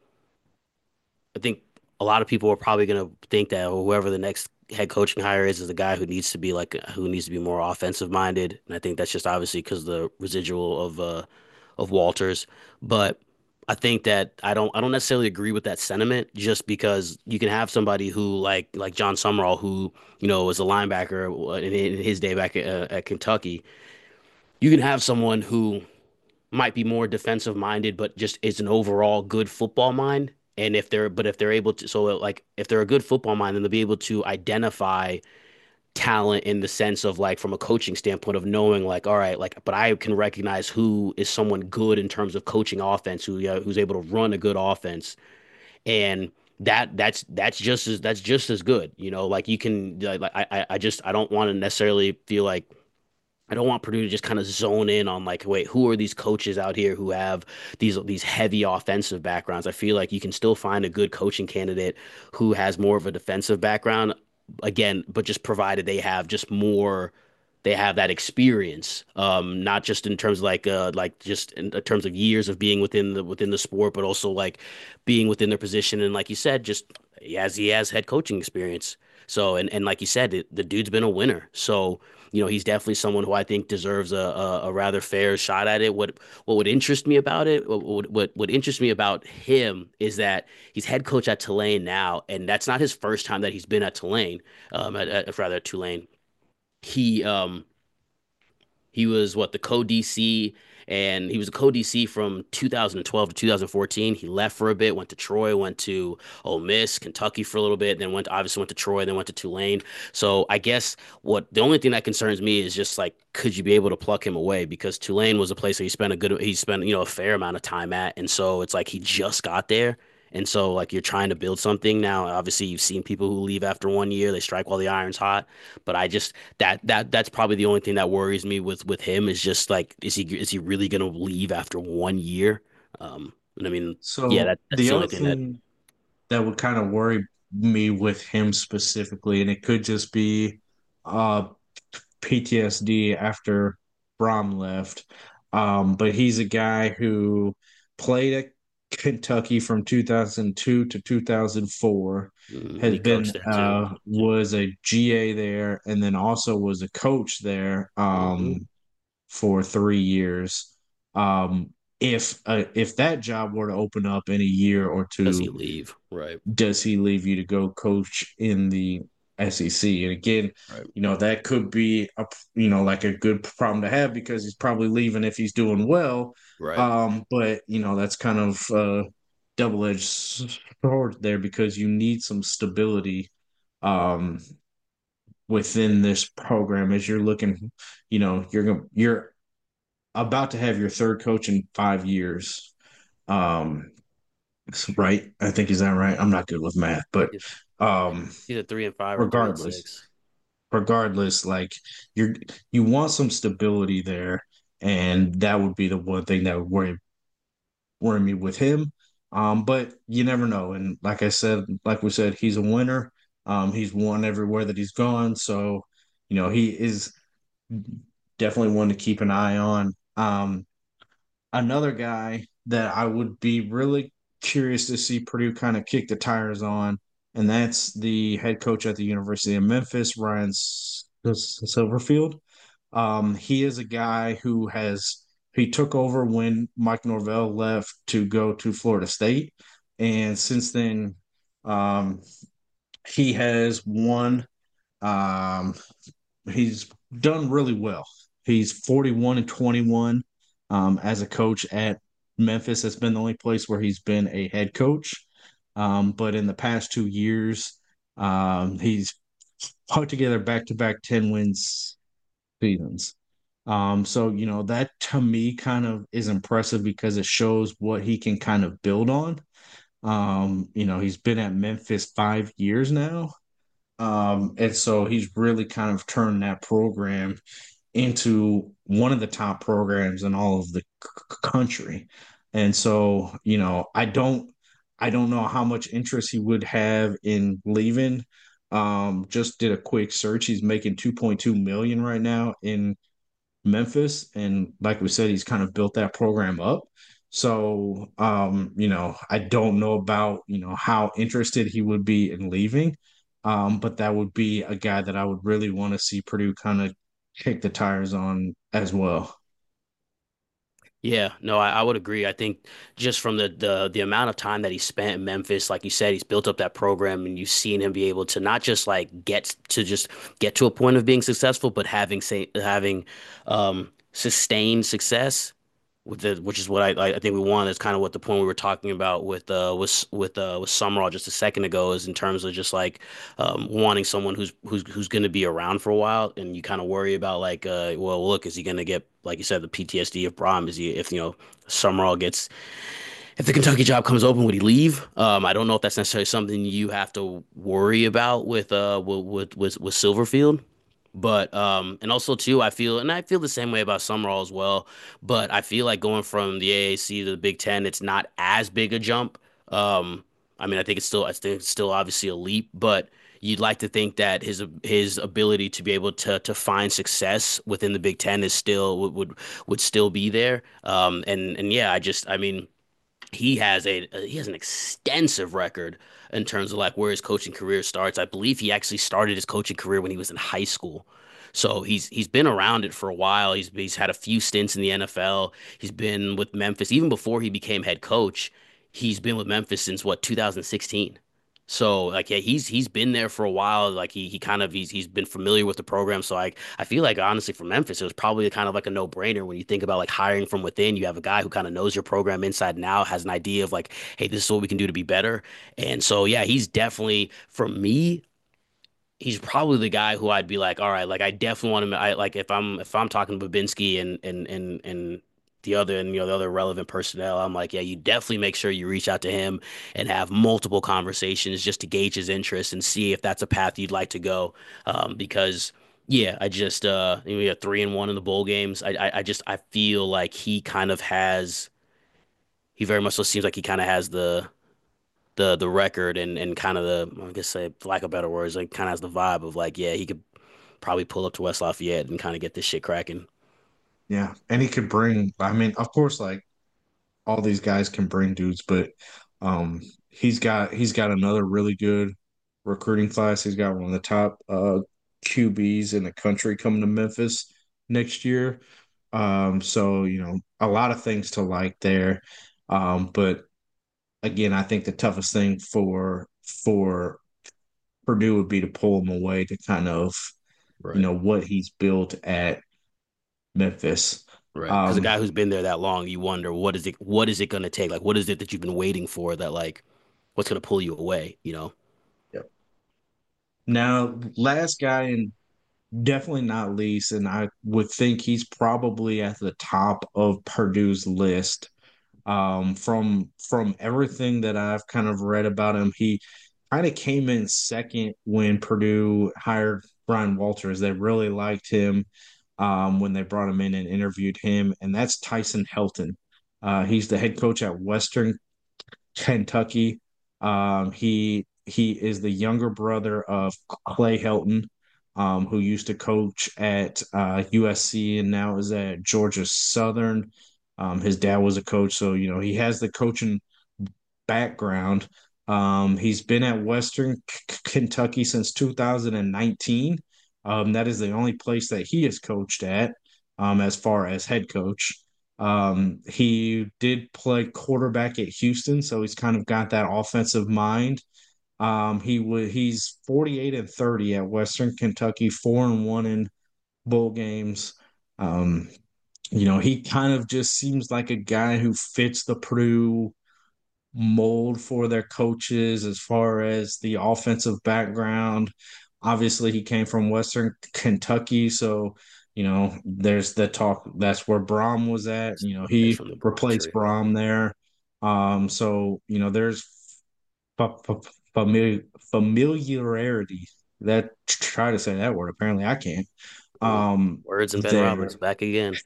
I think a lot of people are probably going to think that whoever the next head coaching hire is is a guy who needs to be like who needs to be more offensive minded, and I think that's just obviously because the residual of uh of Walters. But I think that I don't I don't necessarily agree with that sentiment just because you can have somebody who like like John Summerall who you know was a linebacker in, in his day back at, uh, at Kentucky. You can have someone who might be more defensive minded, but just is an overall good football mind. And if they're, but if they're able to, so like if they're a good football mind, then they'll be able to identify talent in the sense of like from a coaching standpoint of knowing like, all right, like, but I can recognize who is someone good in terms of coaching offense, who uh, who's able to run a good offense, and that that's that's just as that's just as good, you know. Like you can like I I I just I don't want to necessarily feel like I don't want Purdue to just kind of zone in on like, wait, who are these coaches out here who have these these heavy offensive backgrounds? I feel like you can still find a good coaching candidate who has more of a defensive background, again, but just provided they have just more, they have that experience, um, not just in terms of like uh like just in terms of years of being within the within the sport, but also like being within their position. And like you said, just he has he has head coaching experience. So and and like you said, it, the dude's been a winner. So you know, he's definitely someone who I think deserves a, a, a rather fair shot at it. What what would interest me about it, what what what interests me about him is that he's head coach at Tulane now, and that's not his first time that he's been at Tulane, um, at, at rather at Tulane. He um he was what the co-D C, and he was a co-D C from two thousand twelve to two thousand fourteen. He left for a bit, went to Troy, went to Ole Miss, Kentucky for a little bit, then went to, obviously went to Troy, then went to Tulane. So I guess what the only thing that concerns me is just like, could you be able to pluck him away? Because Tulane was a place that he spent a good, he spent, you know, a fair amount of time at, and so it's like he just got there. And so, like, you're trying to build something now. Obviously, you've seen people who leave after one year, they strike while the iron's hot. But I just that that that's probably the only thing that worries me with with him is just like, is he is he really gonna leave after one year? Um, and I mean, yeah, So that that's the the only other thing that thing that would kind of worry me with him specifically, and it could just be uh P T S D after Brom left. Um, but he's a guy who played at Kentucky from two thousand two to two thousand four, mm, and has he coached been there too. uh was a G A there, and then also was a coach there Hmm. um for three years. Um, if uh, if that job were to open up in a year or Does he two, leave? Right, does he leave you to go coach in the S E C? And again, right, you know, that could be a you know like a good problem to have because he's probably leaving if he's doing well. right. Um, but you know, that's kind of a double-edged sword there because you need some stability um within this program as you're looking, you know, you're gonna you're about to have your third coach in five years. Um, right? I think is that right? I'm not good with math, but He's um, either three and five or three and regardless, six. regardless, like you're you want some stability there, and that would be the one thing that would worry worry me with him. Um, but you never know. And like I said, like we said, he's a winner. Um, he's won everywhere that he's gone, so you know he is definitely one to keep an eye on. Um, another guy that I would be really curious to see Purdue kind of kick the tires on, and that's the head coach at the University of Memphis, Ryan S- Silverfield. Um, he is a guy who has he took over when Mike Norvell left to go to Florida State, and since then, um, he has won. Um, he's done really well. He's forty-one and twenty-one um, as a coach at Memphis. That's been the only place where he's been a head coach. Um, but in the past two years, um, he's put together back to back ten wins seasons. Um, so, you know, that to me kind of is impressive because it shows what he can kind of build on. Um, you know, he's been at Memphis five years now. Um, and so he's really kind of turned that program into one of the top programs in all of the c- country. And so, you know, I don't I don't know how much interest he would have in leaving. Um, just did a quick search. He's making two point two million right now in Memphis. And like we said, he's kind of built that program up. So, um, you know, I don't know about, you know, how interested he would be in leaving. Um, but that would be a guy that I would really want to see Purdue kind of kick the tires on as well. Yeah, no, I, I would agree. I think just from the, the the amount of time that he spent in Memphis, like you said, he's built up that program, and you've seen him be able to not just like get to just get to a point of being successful, but having say having um sustained success. with the, which is what I I think we want. Is kind of what the point we were talking about with uh with with uh with Summerall just a second ago, is in terms of just like um wanting someone who's who's who's going to be around for a while, and you kind of worry about like uh well, look, is he going to get, like you said, the P T S D of Braum? Is he, if you know Summerall gets, if the Kentucky job comes open, would he leave? Um, I don't know if that's necessarily something you have to worry about with uh with with with Silverfield. But um, and also too, I feel, and I feel the same way about Summerall as well. But I feel like going from the A A C to the Big Ten, it's not as big a jump. Um, I mean, I think it's still, I think it's still obviously a leap, but you'd like to think that his his ability to be able to to find success within the Big Ten is still would would, would still be there. Um, and and yeah, I just, I mean he has a he has an extensive record in terms of like where his coaching career starts. I believe he actually started his coaching career when he was in high school. So he's he's been around it for a while. He's he's had a few stints in the N F L. He's been with Memphis even before he became head coach. He's been with Memphis since what, two thousand sixteen. So like yeah, he's he's been there for a while. Like he he kind of he's he's been familiar with the program. So I I feel like honestly for Memphis, it was probably kind of like a no-brainer when you think about like hiring from within. You have a guy who kind of knows your program inside and out, has an idea of like, hey, this is what we can do to be better. And so yeah, he's definitely, for me, he's probably the guy who I'd be like, all right, like I definitely want him. I like if I'm if I'm talking to Babinski and and and and the other and you know the other relevant personnel, I'm like, yeah, you definitely make sure you reach out to him and have multiple conversations just to gauge his interest and see if that's a path you'd like to go. Um, because yeah, I just uh, you know, we got three and one in the bowl games. I, I I just I feel like he kind of has. He very much so seems like he kind of has the the the record and and kind of the, I guess say for lack of better words, like kind of has the vibe of like yeah, he could probably pull up to West Lafayette and kind of get this shit cracking. Yeah, and he could bring. I mean, of course, like all these guys can bring dudes, but um, he's got he's got another really good recruiting class. He's got one of the top uh Q Bs in the country coming to Memphis next year. Um, so you know, a lot of things to like there. Um, but again, I think the toughest thing for for Purdue would be to pull him away to kind of, you Right. know, what he's built at Memphis. Right. Because a Um, guy who's been there that long, you wonder what is it what is it going to take? Like what is it that you've been waiting for that like what's going to pull you away, you know? Yep. Now, last guy and definitely not least, and I would think he's probably at the top of Purdue's list. Um, from from everything that I've kind of read about him, he kind of came in second when Purdue hired Brian Walters. They really liked him um, when they brought him in and interviewed him, and that's Tyson Helton. Uh, he's the head coach at Western Kentucky. Um, he he is the younger brother of Clay Helton, um, who used to coach at uh, U S C and now is at Georgia Southern. Um, his dad was a coach, so you know he has the coaching background. Um, he's been at Western K- Kentucky since two thousand nineteen. Um, that is the only place that he has coached at, um, as far as head coach. Um, he did play quarterback at Houston, so he's kind of got that offensive mind. Um, he would he's forty-eight and thirty at Western Kentucky, four and one in bowl games. Um, you know, he kind of just seems like a guy who fits the Purdue mold for their coaches as far as the offensive background. Obviously, he came from Western Kentucky, so you know there's the talk. That's where Braum was at. You know, It's he from the Braun replaced tree. Braum there. Um, so you know, there's fa- fa- familiar familiarity. That try to say that word. Apparently, I can't. Well, Um, words and Ben Robbins there. back again.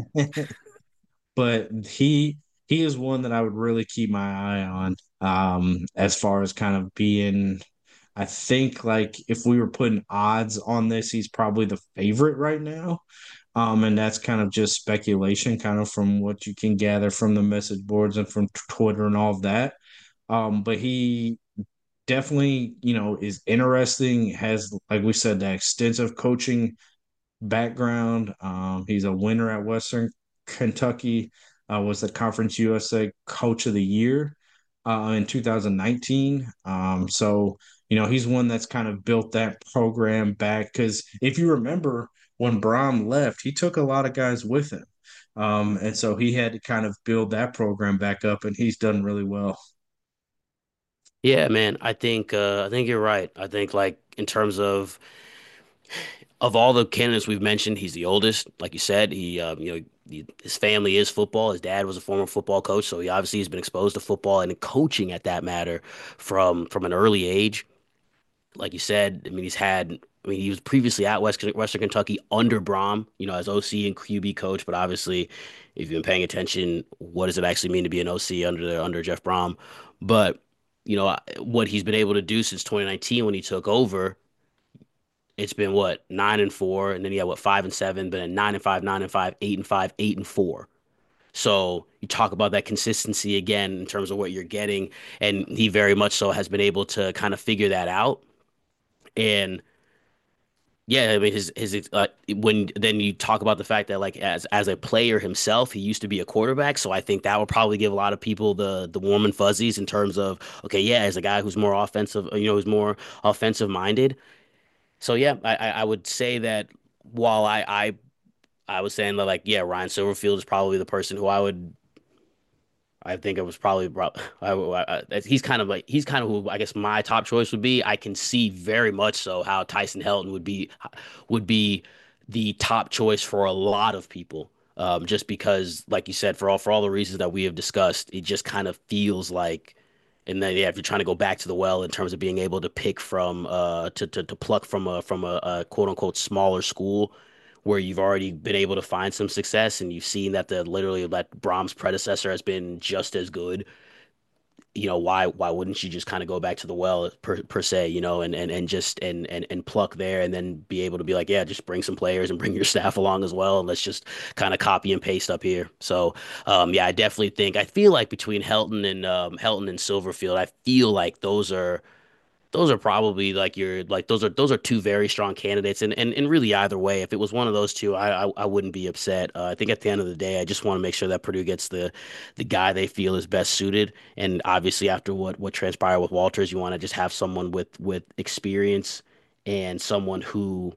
But he he is one that I would really keep my eye on um as far as kind of being, I think like if we were putting odds on this, he's probably the favorite right now. Um and that's kind of just speculation kind of from what you can gather from the message boards and from Twitter and all of that. Um but he definitely, you know, is interesting, has like we said that extensive coaching background. Um, he's a winner at Western Kentucky, uh, was the Conference U S A Coach of the Year uh, in two thousand nineteen. Um, so, you know, he's one that's kind of built that program back because if you remember when Brom left, he took a lot of guys with him. Um, and so he had to kind of build that program back up, and he's done really well. Yeah, man. I think uh, I think you're right. I think like in terms of of all the candidates we've mentioned, he's the oldest. Like you said, he um, you know he, his family is football. His dad was a former football coach, so he obviously has been exposed to football and coaching at that matter from from an early age. Like you said, I mean he's had. I mean, he was previously at West, Western Kentucky under Brom, you know, as O C and Q B coach. But obviously, if you've been paying attention, what does it actually mean to be an O C under under Jeff Brom? But you know what he's been able to do since twenty nineteen when he took over, it's been what, nine and four, and then he had what, five and seven, but then nine and five, nine and five, eight and five, eight and four. So you talk about that consistency again in terms of what you're getting, and he very much so has been able to kind of figure that out. And yeah, I mean his his uh, when then you talk about the fact that like as as a player himself, he used to be a quarterback, so I think that would probably give a lot of people the the warm and fuzzies in terms of okay, yeah, as a guy who's more offensive, you know, who's more offensive minded. So yeah, I I I would say that while I I I was saying that like yeah, Ryan Silverfield is probably the person who I would I think it was probably I, I, I, he's kind of like he's kind of who I guess my top choice would be. I can see very much so how Tyson Helton would be would be the top choice for a lot of people. Um, just because, like you said, for all for all the reasons that we have discussed, it just kind of feels like, and then yeah, if you're trying to go back to the well in terms of being able to pick from, uh, to to, to pluck from a from a, a quote unquote smaller school, where you've already been able to find some success and you've seen that the literally that Brahms predecessor has been just as good, you know, why why wouldn't you just kind of go back to the well per, per se, you know, and and and just and and and pluck there and then be able to be like, yeah, just bring some players and bring your staff along as well and let's just kind of copy and paste up here. So, um yeah, I definitely think I feel like between Helton and um Helton and Silverfield, I feel like those are those are probably like your like those are those are two very strong candidates, and and, and really either way, if it was one of those two, I I, I wouldn't be upset. Uh, I think at the end of the day, I just want to make sure that Purdue gets the the guy they feel is best suited, and obviously after what what transpired with Walters, you want to just have someone with with experience and someone who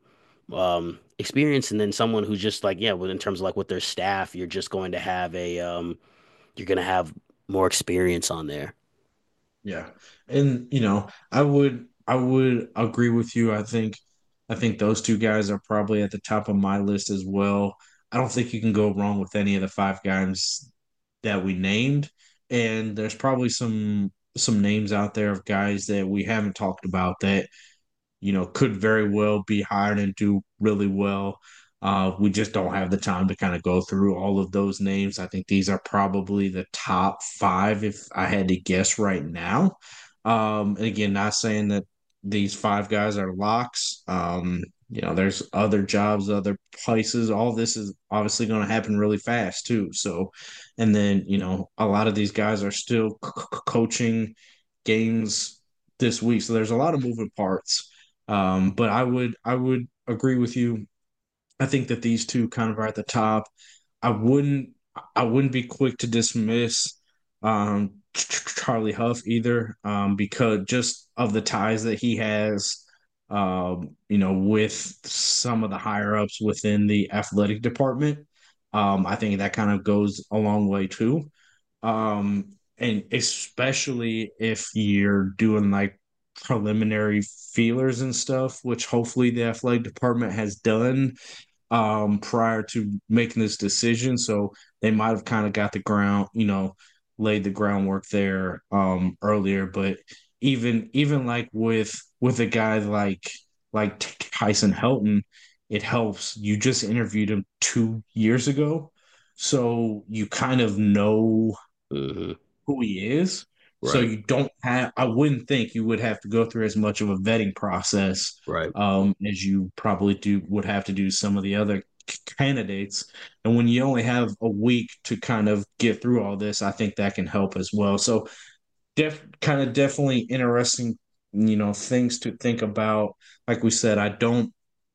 um experience, and then someone who's just like yeah, in terms of like with their staff, you're just going to have a um you're going to have more experience on there. Yeah. And you know, I would I would agree with you. I think I think those two guys are probably at the top of my list as well. I don't think you can go wrong with any of the five guys that we named. And there's probably some some names out there of guys that we haven't talked about that you know, could very well be hired and do really well. Uh, we just don't have the time to kind of go through all of those names. I think these are probably the top five if I had to guess right now. Um, and again, not saying that these five guys are locks. Um, you know, there's other jobs, other places. All this is obviously going to happen really fast too. So, and then, you know, a lot of these guys are still c- c- coaching games this week. So there's a lot of moving parts. Um, but I would I would agree with you. I think that these two kind of are at the top. I wouldn't I wouldn't be quick to dismiss um, Charlie Huff either, um, because just of the ties that he has, um, you know, with some of the higher ups within the athletic department. Um, I think that kind of goes a long way too. Um, and especially if you're doing like preliminary feelers and stuff, which hopefully the athletic department has done um prior to making this decision. So they might have kind of got the ground, you know, laid the groundwork there um earlier. But even even like with with a guy like like Tyson Helton, it helps. You just interviewed him two years ago. So you kind of know Hmm. who he is. So Right, you don't have, I wouldn't think you would have to go through as much of a vetting process right. um, as you probably do would have to do some of the other c- candidates. And when you only have a week to kind of get through all this, I think that can help as well. So def kind of definitely interesting, you know, things to think about. Like we said, I don't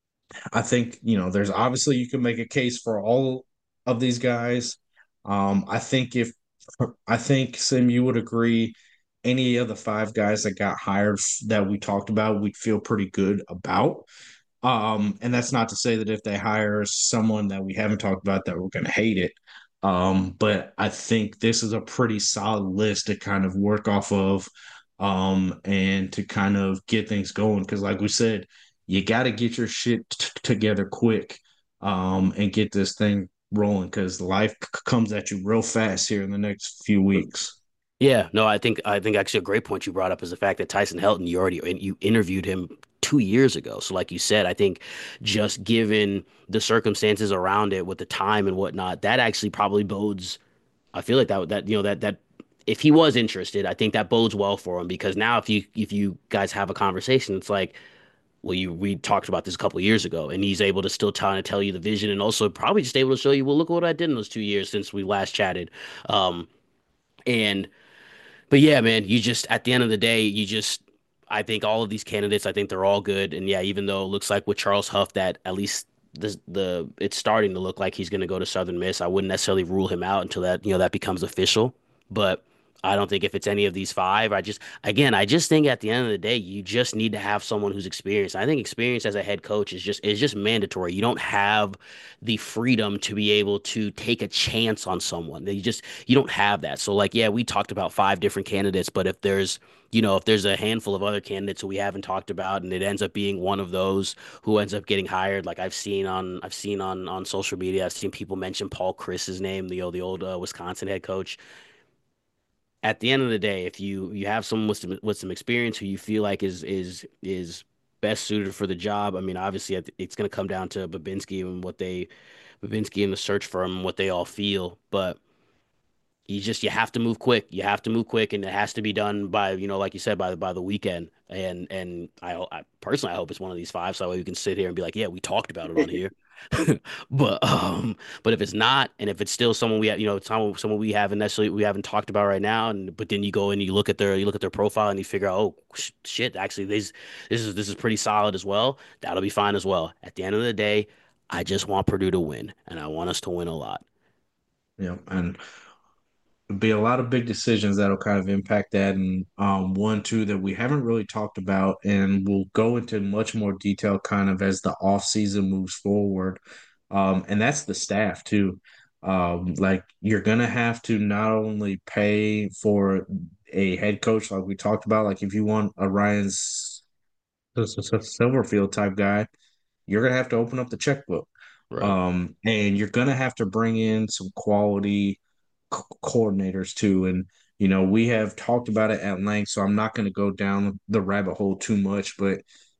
I think, you know, there's obviously you can make a case for all of these guys. Um, I think if I think Sim, you would agree, any of the five guys that got hired that we talked about, we'd feel pretty good about. Um, and that's not to say that if they hire someone that we haven't talked about that we're going to hate it. Um, but I think this is a pretty solid list to kind of work off of, um, and to kind of get things going. Because, like we said, you got to get your shit t- together quick, um, and get this thing rolling because life c- comes at you real fast here in the next few weeks. Yeah, no, I think I think actually a great point you brought up is the fact that Tyson Helton, you already you interviewed him two years ago. So like you said, I think just given the circumstances around it with the time and whatnot, that actually probably bodes. I feel like that that you know that that if he was interested, I think that bodes well for him because now if you if you guys have a conversation, it's like, well, you we talked about this a couple of years ago, and he's able to still try to tell you the vision and also probably just able to show you, well, look what I did in those two years since we last chatted. Um, and but yeah, man, you just at the end of the day, you just I think all of these candidates, I think they're all good. And yeah, even though it looks like with Charles Huff that at least the the it's starting to look like he's going to go to Southern Miss, I wouldn't necessarily rule him out until that, you know, that becomes official. But I don't think if it's any of these five, I just again, I just think at the end of the day, you just need to have someone who's experienced. I think experience as a head coach is just is just mandatory. You don't have the freedom to be able to take a chance on someone. You just you don't have that. So like, yeah, we talked about five different candidates, but if there's, you know, if there's a handful of other candidates who we haven't talked about and it ends up being one of those who ends up getting hired, like I've seen on I've seen on on social media, I've seen people mention Paul Chris's name, the the old uh, Wisconsin head coach. At the end of the day, if you you have someone with some with some experience who you feel like is is is best suited for the job, I mean, obviously it's going to come down to Babinski and what they Babinski and the search firm, what they all feel, but you just you have to move quick. You have to move quick, and it has to be done by, you know, like you said, by the by the weekend. And and I, I personally I hope it's one of these five, so that way we can sit here and be like, yeah, we talked about it on here. But um, but if it's not, and if it's still someone we have, you know, someone someone we haven't necessarily we haven't talked about right now, and but then you go and you look at their you look at their profile and you figure out, oh sh shit, actually this this is this is pretty solid as well. That'll be fine as well. At the end of the day, I just want Purdue to win, and I want us to win a lot. Yeah, and be a lot of big decisions that'll kind of impact that. And um, one, too, that we haven't really talked about, and we'll go into much more detail kind of as the off season moves forward. Um, and that's the staff, too. Um, like you're gonna have to not only pay for a head coach, like we talked about, like if you want a Ryan S- S- S- Silverfield type guy, you're gonna have to open up the checkbook. Right. Um, and you're gonna have to bring in some quality co- coordinators too. And you know, we have talked about it at length, so I'm not going to go down the rabbit hole too much. But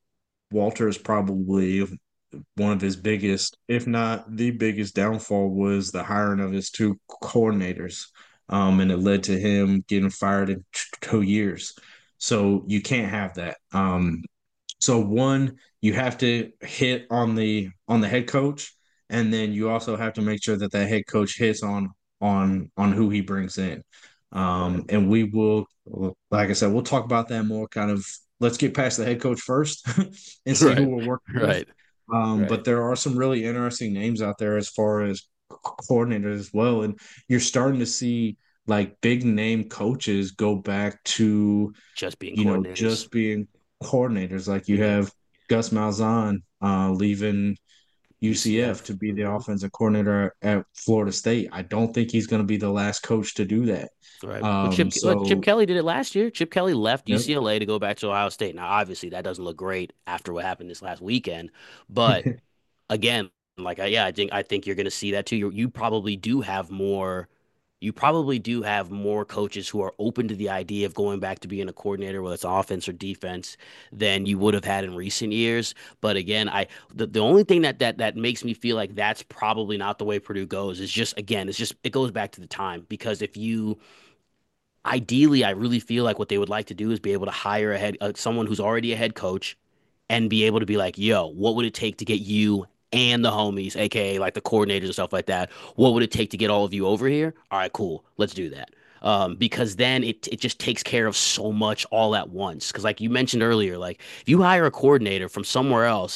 Walter is probably one of his biggest, if not the biggest downfall, was the hiring of his two coordinators, um, and it led to him getting fired in t- two years. So you can't have that. Um, so one, you have to hit on the on the head coach, and then you also have to make sure that that head coach hits on on on who he brings in. Right. Um, and we will, like I said, we'll talk about that more. Kind of, let's get past the head coach first and see who Right. we're working with. Right. Um, but Right. there are some really interesting names out there as far as coordinators as well, and you're starting to see like big name coaches go back to Just being you know, coordinators. just being coordinators. Like you Hmm. have Gus Malzahn uh, leaving U C F U C F. to be the Hmm. offensive coordinator at Florida State. I don't think he's going to be the last coach to do that. Right. Well, Um, Chip, well, Chip so, Kelly did it last year. Chip Kelly left yep. U C L A to go back to Ohio State. Now, obviously, that doesn't look great after what happened this last weekend. But again, like, I, yeah, I think I think you're going to see that too. You you probably do have more. You probably do have more coaches who are open to the idea of going back to being a coordinator, whether it's offense or defense, than you would have had in recent years. But again, I the, the only thing that that that makes me feel like that's probably not the way Purdue goes is just again, it's just it goes back to the time because if you ideally, I really feel like what they would like to do is be able to hire a head uh, someone who's already a head coach and be able to be like, yo, what would it take to get you and the homies, aka like the coordinators and stuff like that? What would it take to get all of you over here? All right, cool. Let's do that. Um, because then it it just takes care of so much all at once. Because like you mentioned earlier, like if you hire a coordinator from somewhere else,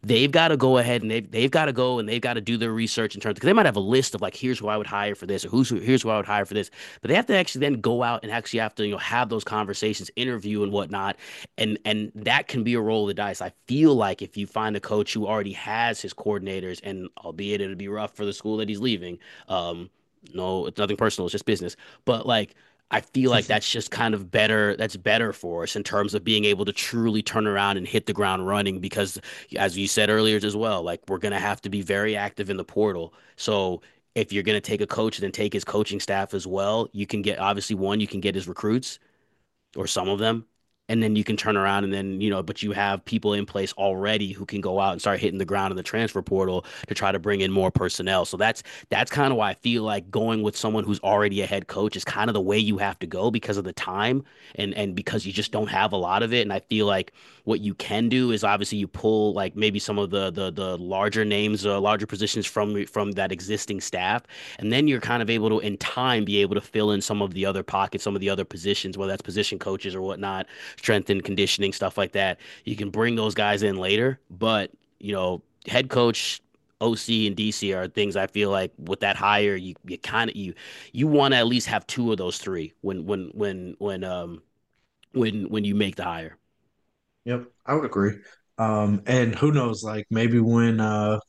they've got to go ahead and they've they've got to go and they've got to do their research in terms because they might have a list of like here's who I would hire for this or who's who, here's who I would hire for this, but they have to actually then go out and actually have to you know have those conversations, interview and whatnot, and and that can be a roll of the dice. I feel like if you find a coach who already has his coordinators, and albeit it'll be rough for the school that he's leaving, um, no, it's nothing personal, it's just business, but like. I feel like that's just kind of better. That's better for us in terms of being able to truly turn around and hit the ground running because as you said earlier as well, like we're gonna have to be very active in the portal. So if you're gonna take a coach, then take his coaching staff as well. You can get obviously one, you can get his recruits or some of them. And then you can turn around and then, you know, but you have people in place already who can go out and start hitting the ground in the transfer portal to try to bring in more personnel. So that's that's kind of why I feel like going with someone who's already a head coach is kind of the way you have to go because of the time and and because you just don't have a lot of it. And I feel like what you can do is obviously you pull like maybe some of the the the larger names, uh, larger positions from from that existing staff, and then you're kind of able to in time be able to fill in some of the other pockets, some of the other positions, whether that's position coaches or whatnot, strength and conditioning, stuff like that. You can bring those guys in later, but you know, head coach, O C and D C are things I feel like with that hire, you you kind of you you want to at least have two of those three when when when when um when when you make the hire. Yep, I would agree. Um, and who knows, like maybe when uh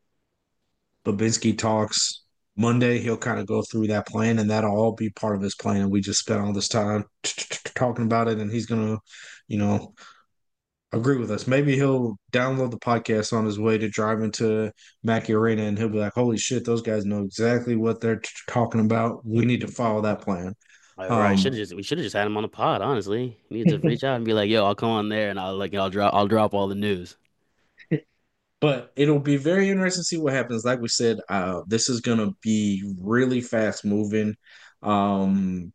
Babinski talks Monday, he'll kind of go through that plan, and that'll all be part of his plan. And we just spent all this time talking about it, and he's gonna, you know, agree with us. Maybe he'll download the podcast on his way to driving to Mackey Arena, and he'll be like, "Holy shit, those guys know exactly what they're t- talking about. We need to follow that plan." All right, should Um, have just we should have just had him on the pod. Honestly, you need to reach out and be like, "Yo, I'll come on there and I'll like I'll drop I'll drop all the news." but it'll be very interesting to see what happens. Like we said, uh, this is gonna be really fast moving. Um,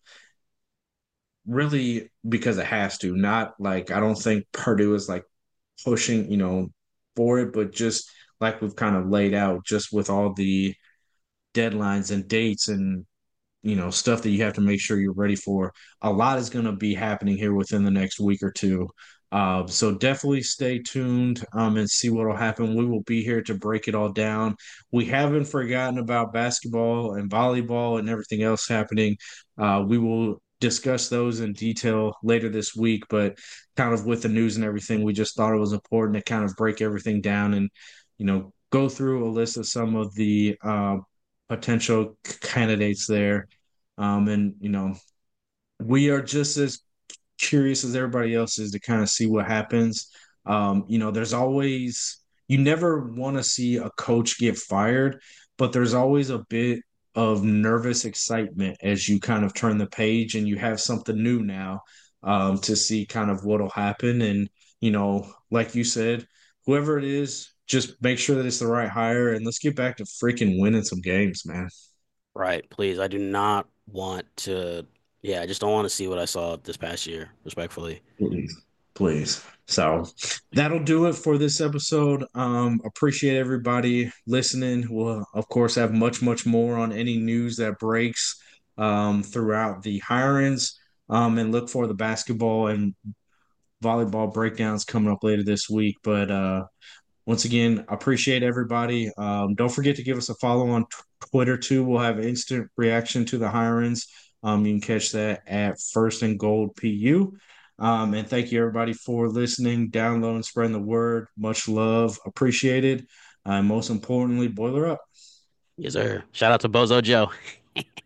really because it has to, not like I don't think Purdue is like pushing, you know, for it, but just like we've kind of laid out, just with all the deadlines and dates and you know stuff that you have to make sure you're ready for. A lot is going to be happening here within the next week or two. Uh, so definitely stay tuned um, and see what will happen. We will be here to break it all down. We haven't forgotten about basketball and volleyball and everything else happening. Uh, we will discuss those in detail later this week, but kind of with the news and everything, we just thought it was important to kind of break everything down and you know go through a list of some of the uh, potential candidates there. Um, and you know, we are just as curious as everybody else is to kind of see what happens. Um, you know, there's always you never want to see a coach get fired, but there's always a bit of nervous excitement as you kind of turn the page and you have something new now um, to see kind of what'll happen. And you know, like you said, whoever it is, just make sure that it's the right hire and let's get back to freaking winning some games, man. Right, please. I do not want to. Yeah, I just don't want to see what I saw this past year, respectfully. Please, please. So that'll do it for this episode. Um, appreciate everybody listening. We'll, of course, have much, much more on any news that breaks um, throughout the hirings. Um, and look for the basketball and volleyball breakdowns coming up later this week. But uh, once again, appreciate everybody. Um, don't forget to give us a follow on t- Twitter too. We'll have instant reaction to the hirings. Um, you can catch that at First and Gold P U. Um, and thank you everybody for listening, downloading, spreading the word. Much love, appreciated. Uh, and most importantly, boiler up. Yes, sir. Shout out to Bozo Joe.